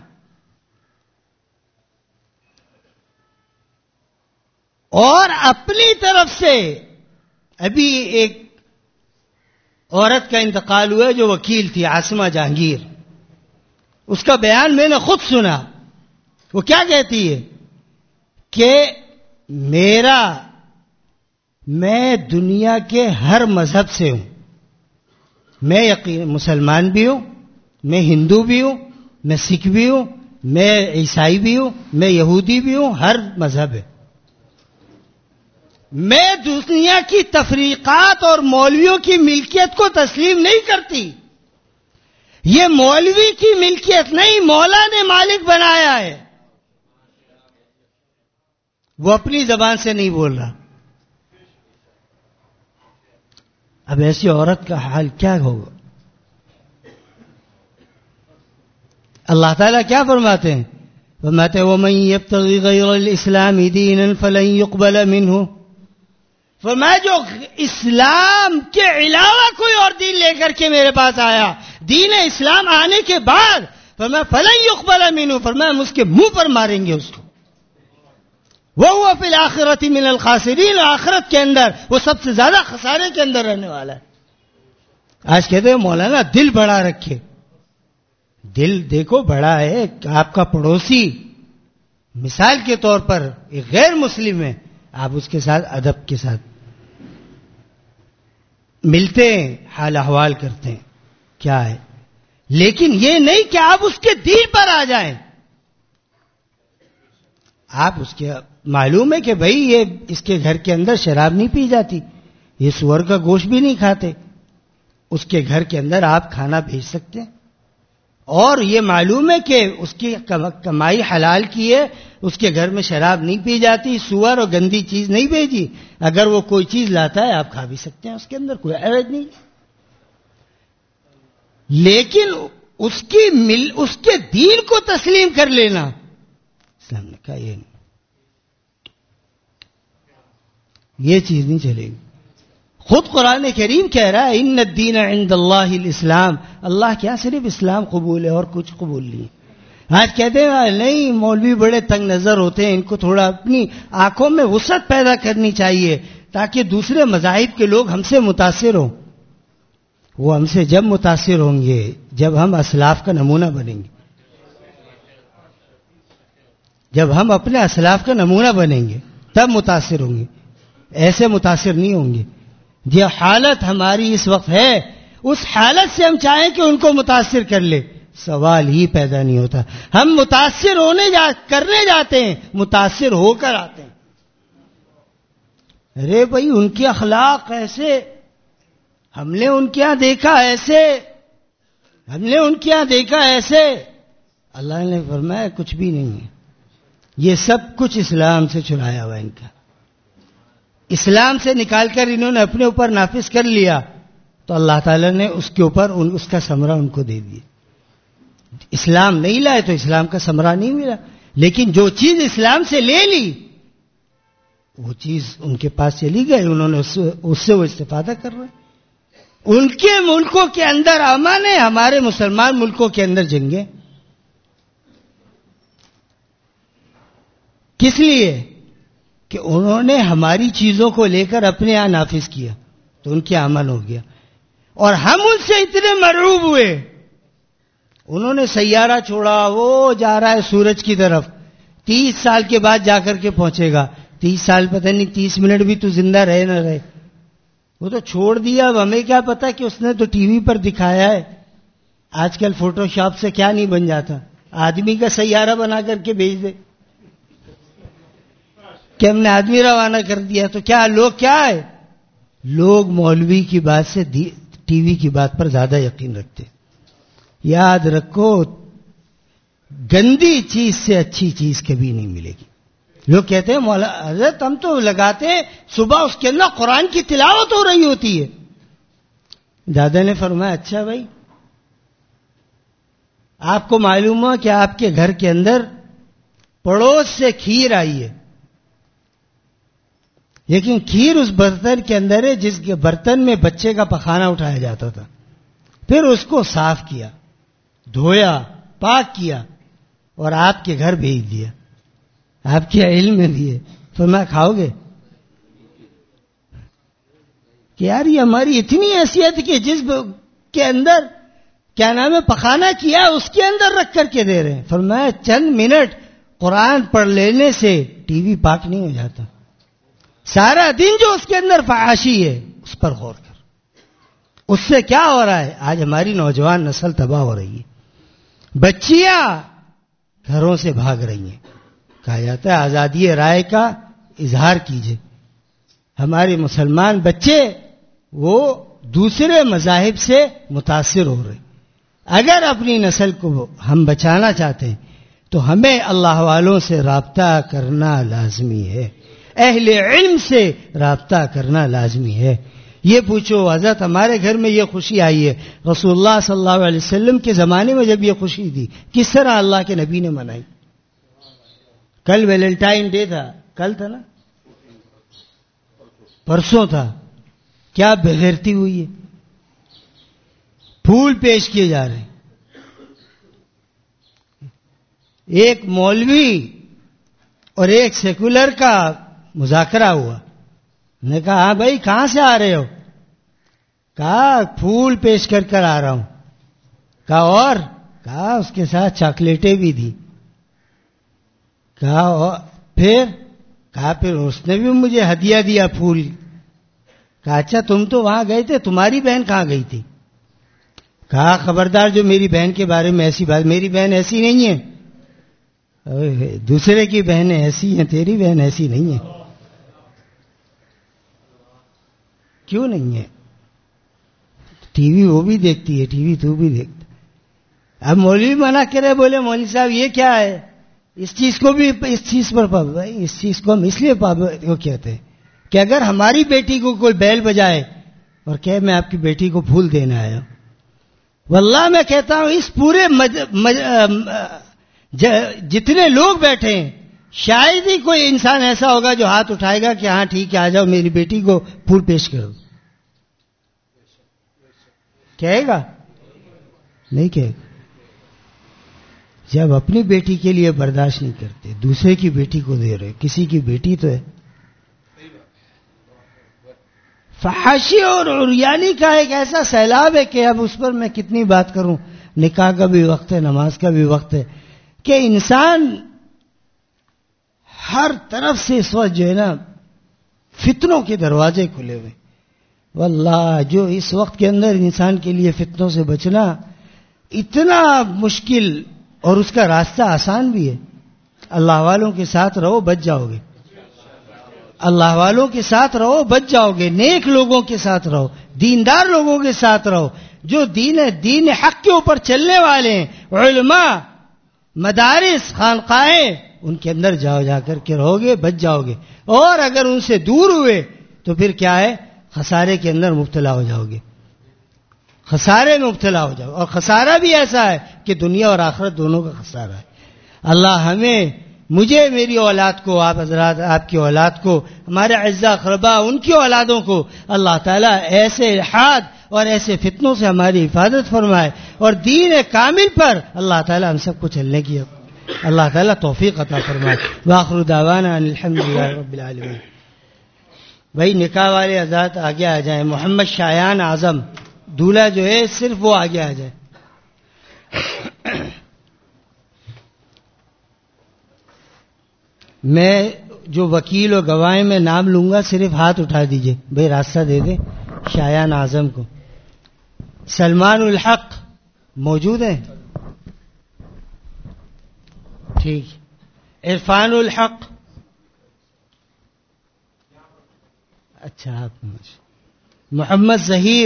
Speaker 1: اور اپنی طرف سے. ابھی ایک عورت کا انتقال ہوا جو وکیل تھی عاصمہ جہانگیر, اس کا بیان میں نے خود سنا. وہ کیا کہتی ہے کہ میں دنیا کے ہر مذہب سے ہوں, میں مسلمان بھی ہوں، میں ہندو بھی ہوں، میں سکھ بھی ہوں، میں عیسائی بھی ہوں، میں یہودی بھی ہوں، ہر مذہب ہے. میں دنیا کی تفریقات اور مولویوں کی ملکیت کو تسلیم نہیں کرتی. یہ مولوی کی ملکیت نہیں، مولا نے مالک بنایا ہے. وہ اپنی زبان سے نہیں بول رہا. اب ایسی عورت کا حال کیا ہوگا؟ اللہ تعالیٰ کیا فرماتے ہیں؟ فرماتے ہیں وَمَن يَبْتَغِ غَيْرَ الْإِسْلَامِ دِينًا فَلَن يُقْبَلَ مِنْهُ. فرمایا جو اسلام کے علاوہ کوئی اور دین لے کر کے میرے پاس آیا، دین اسلام آنے کے بعد فرمایا فَلَن يُقْبَلَ مِنْهُ، فرمایا ہم اس کے منہ پر ماریں گے اس کو. وَهُوَ فِي الْآخِرَةِ مِنَ الْخَاسِرِينَ، آخرت کے اندر وہ سب سے زیادہ خسارے کے اندر رہنے والا ہے. آج کہتے ہیں مولانا دل بڑا رکھے. دل دیکھو بڑا ہے، آپ کا پڑوسی مثال کے طور پر ایک غیر مسلم ہے، آپ اس کے ساتھ ادب کے ساتھ ملتے ہیں، حال احوال کرتے ہیں، کیا ہے. لیکن یہ نہیں کہ آپ اس کے دین پر آ جائیں. آپ اس کے معلوم ہے کہ بھائی یہ اس کے گھر کے اندر شراب نہیں پی جاتی، یہ سور کا گوشت بھی نہیں کھاتے، اس کے گھر کے اندر آپ کھانا بھیج سکتے ہیں. اور یہ معلوم ہے کہ اس کی کمائی حلال کی ہے، اس کے گھر میں شراب نہیں پی جاتی، سور اور گندی چیز نہیں بھیجی. اگر وہ کوئی چیز لاتا ہے آپ کھا بھی سکتے ہیں، اس کے اندر کوئی حرج نہیں. لیکن اس کے دین کو تسلیم کر لینا، اسلام نے کہا یہ نہیں، یہ چیز نہیں چلے گی. خود قرآن کریم کہہ رہا ہے ان الدین عند اللہ الاسلام، اللہ کیا صرف اسلام قبول ہے اور کچھ قبول نہیں. آج کہتے ہیں نہیں مولوی بڑے تنگ نظر ہوتے ہیں، ان کو تھوڑا اپنی آنکھوں میں وسعت پیدا کرنی چاہیے تاکہ دوسرے مذاہب کے لوگ ہم سے متاثر ہوں. وہ ہم سے جب متاثر ہوں گے جب ہم اسلاف کا نمونہ بنیں گے، جب ہم اپنے اسلاف کا نمونہ بنیں گے تب متاثر ہوں گے، ایسے متاثر نہیں ہوں گے. یہ حالت ہماری اس وقت ہے، اس حالت سے ہم چاہیں کہ ان کو متاثر کر لے، سوال ہی پیدا نہیں ہوتا. ہم متاثر کرنے جاتے ہیں، متاثر ہو کر آتے ہیں. ارے بھائی ان کے اخلاق ایسے، ہم نے ان کے یہاں دیکھا ایسے، ہم نے ان کے یہاں دیکھا ایسے. اللہ نے فرمایا کچھ بھی نہیں ہے، یہ سب کچھ اسلام سے چرایا ہوا ان کا. اسلام سے نکال کر انہوں نے اپنے اوپر نافذ کر لیا تو اللہ تعالیٰ نے اس کے اوپر اس کا ثمرہ ان کو دے دیا. اسلام نہیں لائے تو اسلام کا ثمرہ نہیں ملا، لیکن جو چیز اسلام سے لے لی وہ چیز ان کے پاس چلی گئی، انہوں نے اس سے وہ استفادہ کر رہے. ان کے ملکوں کے اندر امن ہے، ہمارے مسلمان ملکوں کے اندر جنگیں. کس لیے؟ کہ انہوں نے ہماری چیزوں کو لے کر اپنے یہاں نافذ کیا تو ان کے امن ہو گیا. اور ہم ان سے اتنے مرعوب ہوئے، انہوں نے سیارہ چھوڑا، وہ جا رہا ہے سورج کی طرف، 30 سال کے بعد جا کر کے پہنچے گا. 30 سال پتہ نہیں 30 منٹ بھی تو زندہ رہے نہ رہے، وہ تو چھوڑ دیا. اب ہمیں کیا پتا کہ اس نے تو ٹی وی پر دکھایا ہے. آج کل فوٹو شاپ سے کیا نہیں بن جاتا، آدمی کا سیارہ بنا کر کے بھیج دے کہ ہم نے آدمی روانہ کر دیا. تو کیا لوگ کیا ہے، لوگ مولوی کی بات سے ٹی وی کی بات پر زیادہ یقین رکھتے. یاد رکھو گندی چیز سے اچھی چیز کبھی نہیں ملے گی. لوگ کہتے ہیں مولا حضرت ہم تو لگاتے ہیں صبح اس کے اندر قرآن کی تلاوت ہو رہی ہوتی ہے. دادا نے فرمایا اچھا بھائی، آپ کو معلوم ہو کہ آپ کے گھر کے اندر پڑوس سے کھیر آئی ہے، لیکن کھیر اس برتن کے اندر ہے جس کے برتن میں بچے کا پخانہ اٹھایا جاتا تھا. پھر اس کو صاف کیا، دھویا، پاک کیا اور آپ کے گھر بھیج دیا، آپ کے علم میں دیے. تو میں کھاؤ گے کہ یار یہ ہماری اتنی حیثیت کہ جس کے اندر کیا نام ہے پخانہ کیا اس کے اندر رکھ کر کے دے رہے ہیں. فرمایا چند منٹ قرآن پڑھ لینے سے ٹی وی پاک نہیں ہو جاتا. سارا دن جو اس کے اندر فحاشی ہے اس پر غور کر، اس سے کیا ہو رہا ہے؟ آج ہماری نوجوان نسل تباہ ہو رہی ہے، بچیاں گھروں سے بھاگ رہی ہیں. کہا جاتا ہے آزادی رائے کا اظہار کیجئے. ہمارے مسلمان بچے وہ دوسرے مذاہب سے متاثر ہو رہے. اگر اپنی نسل کو ہم بچانا چاہتے ہیں تو ہمیں اللہ والوں سے رابطہ کرنا لازمی ہے، اہل علم سے رابطہ کرنا لازمی ہے. یہ پوچھو حضرت ہمارے گھر میں یہ خوشی آئی ہے، رسول اللہ صلی اللہ علیہ وسلم کے زمانے میں جب یہ خوشی تھی کس طرح اللہ کے نبی نے منائی؟ کل ویلنٹائن ڈے تھا، کل تھا نا، پرسوں تھا. کیا بغیرتی ہوئی ہے، پھول پیش کیے جا رہے ہیں. ایک مولوی اور ایک سیکولر کا مذاکرہ ہوا. نے کہا ہاں بھائی کہاں سے آ رہے ہو؟ کہا پھول پیش کر کر آ رہا ہوں. کہا اور؟ کہا اس کے ساتھ چاکلیٹیں بھی دی. کہا پھر؟ کہا پھر اس نے بھی مجھے ہدیہ دیا پھول. کہا اچھا تم تو وہاں گئے تھے، تمہاری بہن کہاں گئی تھی؟ کہا خبردار جو میری بہن کے بارے میں ایسی بات، میری بہن ایسی نہیں ہے. دوسرے کی بہنیں ایسی ہیں، تیری بہن ایسی نہیں ہے. کیوں نہیں ہے؟ ٹی وی وہ بھی دیکھتی ہے، ٹی وی تو بھی دیکھتا. اب مولوی منع کرے، بولے مولوی صاحب یہ کیا ہے؟ اس چیز کو بھی اس چیز پر بھائی اس چیز کو ہم اس لیے وہ کہتے ہیں کہ اگر ہماری بیٹی کو کوئی بیل بجائے اور کہے میں آپ کی بیٹی کو پھول دینے آیا ہوں، واللہ میں کہتا ہوں اس پورے جتنے لوگ بیٹھے ہیں شاید ہی کوئی انسان ایسا ہوگا جو ہاتھ اٹھائے گا کہ ہاں ٹھیک ہے آ جاؤ میری بیٹی کو پھول پیش کرو. کہے گا؟ نہیں کہے گا. جب اپنی بیٹی کے لیے برداشت نہیں کرتے، دوسرے کی بیٹی کو دے رہے، کسی کی بیٹی تو ہے. فحاشی اور عریانی کا ایک ایسا سیلاب ہے کہ اب اس پر میں کتنی بات کروں. نکاح کا بھی وقت ہے، نماز کا بھی وقت ہے کہ انسان ہر طرف سے اس وقت جو ہے نا فتنوں کے دروازے کھلے ہوئے. واللہ جو اس وقت کے اندر انسان کے لیے فتنوں سے بچنا اتنا مشکل اور اس کا راستہ آسان بھی ہے. اللہ والوں کے ساتھ رہو بچ جاؤ گے، اللہ والوں کے ساتھ رہو بچ جاؤ گے، نیک لوگوں کے ساتھ رہو، دیندار لوگوں کے ساتھ رہو، جو دین حق کے اوپر چلنے والے ہیں، علماء، مدارس، خانقاہیں، ان کے اندر جا کر کے رہو گے بچ جاؤ گے. اور اگر ان سے دور ہوئے تو پھر کیا ہے؟ خسارے کے اندر مبتلا ہو جاؤ گے، خسارے میں مبتلا ہو جاؤ. اور خسارہ بھی ایسا ہے کہ دنیا اور آخرت دونوں کا خسارہ ہے. اللہ ہمیں، مجھے، میری اولاد کو، آپ حضرات آپ کی اولاد کو، ہمارے اعزاء اقرباء ان کی اولادوں کو اللہ تعالیٰ ایسے الحاد اور ایسے فتنوں سے ہماری حفاظت فرمائے اور دین کامل پر اللہ تعالیٰ ہم سب کو چلنے کی اللہ تعالیٰ توفیق عطا فرمائے. وآخر دعوانا ان الحمدللہ رب العالمین. بھائی نکاح والے حضرات آگے آ جائیں. محمد شایان اعظم دولہا جو ہے صرف وہ آگے آ جائے. میں جو وکیل اور گواہ میں نام لوں گا صرف ہاتھ اٹھا دیجئے. بھائی راستہ دے دیں شایان اعظم کو. سلمان الحق موجود ہیں؟ ٹھیک. عرفان الحق؟ اچھا آپ محمد ظہیر؟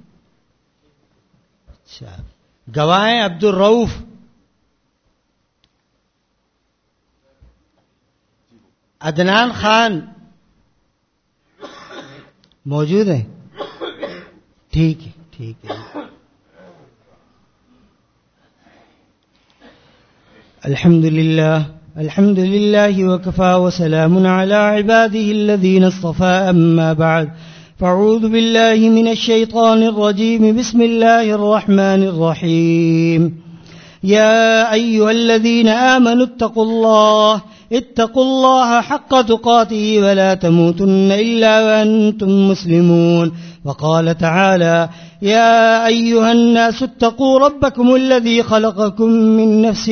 Speaker 1: اچھا. گواہ عبد الرؤف؟ عدنان خان موجود ہیں؟ ٹھیک ہے ٹھیک ہے. الحمد لله وكفى وسلام على عباده الذين اصطفى أما بعد فأعوذ بالله من الشيطان الرجيم بسم الله الرحمن الرحيم يا أيها الذين آمنوا اتقوا الله حق تقاته ولا تموتن إلا وأنتم مسلمون. وقال تعالى يا أيها الناس اتقوا ربكم الذي خلقكم من نفس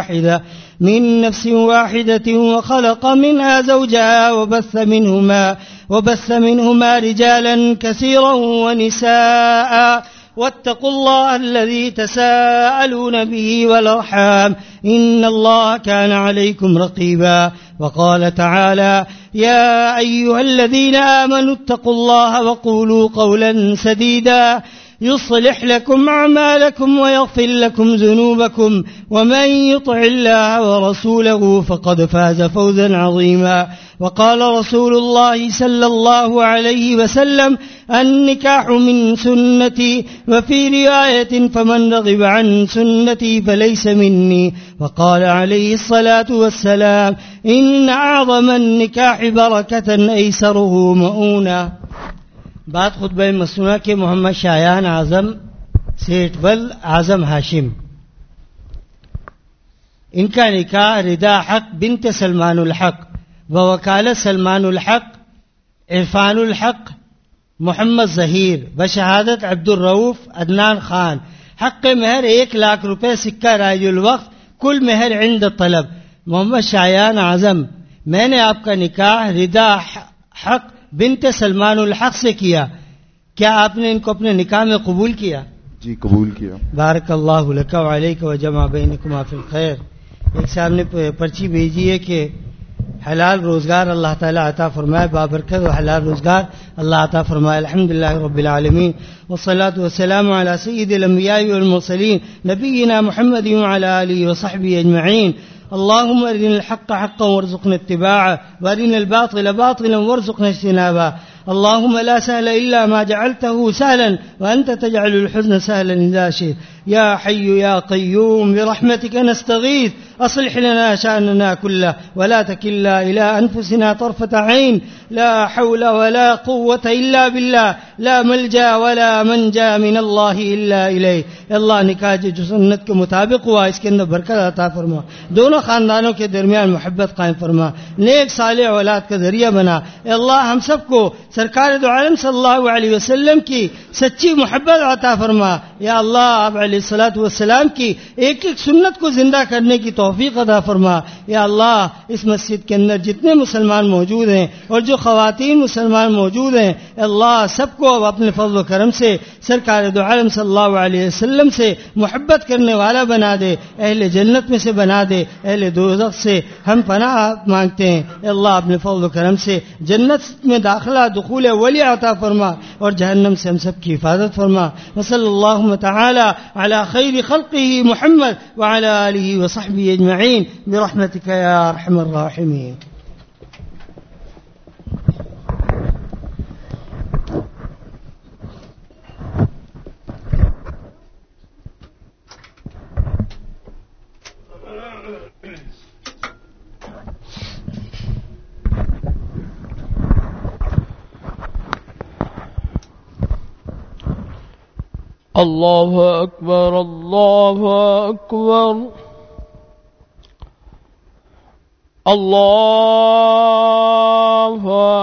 Speaker 1: واحدة وخلق منها زوجها وبث منهما رجالا كثيرا ونساء واتقوا الله الذي تساءلون به والأرحام إن الله كان عليكم رقيبا. وقال تعالى يا أيها الذين آمنوا اتقوا الله وقولوا قولا سديدا يصلح لكم أعمالكم ويغفر لكم ذنوبكم ومن يطع الله ورسوله فقد فاز فوزا عظيما. وقال رسول الله صلى الله عليه وسلم النكاح من سنتي وفي رواية فمن رغب عن سنتي فليس مني. وقال عليه الصلاة والسلام إن أعظم النكاح بركة أيسره مؤونة. بات خطبہ مسنونہ کے محمد شایان اعظم سیٹھ بل اعظم ہاشم، ان کا نکاح ردا حق بنت سلمان الحق ووکالت سلمان الحق عرفان الحق محمد ظہیر بشہادت عبد الرؤوف عدنان خان. حق مہر 1,00,000 روپے سکہ رائج الوقت، کل مہر عند طلب. محمد شایان اعظم، میں نے آپ کا نکاح ردا حق بنت سلمان الحق سے کیا، کیا آپ نے ان کو اپنے نکاح میں قبول کیا؟
Speaker 2: جی قبول کیا.
Speaker 1: بارک اللہ لک و علیک و جمع بینکما فی الخیر. ایک صاحب نے پرچی بھیجی ہے کہ حلال روزگار اللہ تعالیٰ عطا فرمائے، بابرکت و حلال روزگار اللہ عطا فرمائے. الحمدللہ رب العالمین والصلاة والسلام علی سید الانبیاء والمرسلین نبینا محمد وعلی آلہ وصحبہ اجمعین. اللهم ارنا الحق حقا وارزقنا اتباعه وارنا الباطل باطلا وارزقنا اجتنابه. اللهم لا سهل إلا ما جعلته سهلا وأنت تجعل الحزن سهلا إذا شئت. يا حي يا قيوم برحمتك نستغيث أصلح لنا شأننا كله ولا تكلنا إلى أنفسنا طرفة عين. لا حول ولا قوة إلا بالله لا ملجأ ولا منجا من الله إلا إليه. اللہ نکاح جو سنت کے مطابق ہوا اس کے اندر برکت عطا فرما، دونوں خاندانوں کے درمیان محبت قائم فرما، نیک صالح اولاد کا ذریعہ بنا. اے اللہ ہم سب کو سرکار دو عالم صلی اللہ علیہ وسلم کی سچی محبت عطا فرما. یا اللہ آپ علیہ الصلوۃ والسلام کی ایک ایک سنت کو زندہ کرنے کی توفیق عطا فرما. یا اللہ اس مسجد کے اندر جتنے مسلمان موجود ہیں اور جو خواتین مسلمان موجود ہیں، اے اللہ سب کو اپنے فضل و کرم سے سرکار دو عالم صلی اللہ علیہ وسلم سے محبت کرنے والا بنا دے، اہل جنت میں سے بنا دے، اہل دوزخ سے ہم پناہ مانگتے ہیں. اے اللہ اپنے فضل و کرم سے جنت میں داخلہ دخول ولی عطا فرما اور جہنم سے ہم سب کی حفاظت فرما. وصلی اللہ تعالی علی خیر خلقہ محمد وعلی آلہ وصحبہ اجمعین برحمتک یا ارحم الراحمین.
Speaker 3: اللہ اکبر اللہ اکبر اللہ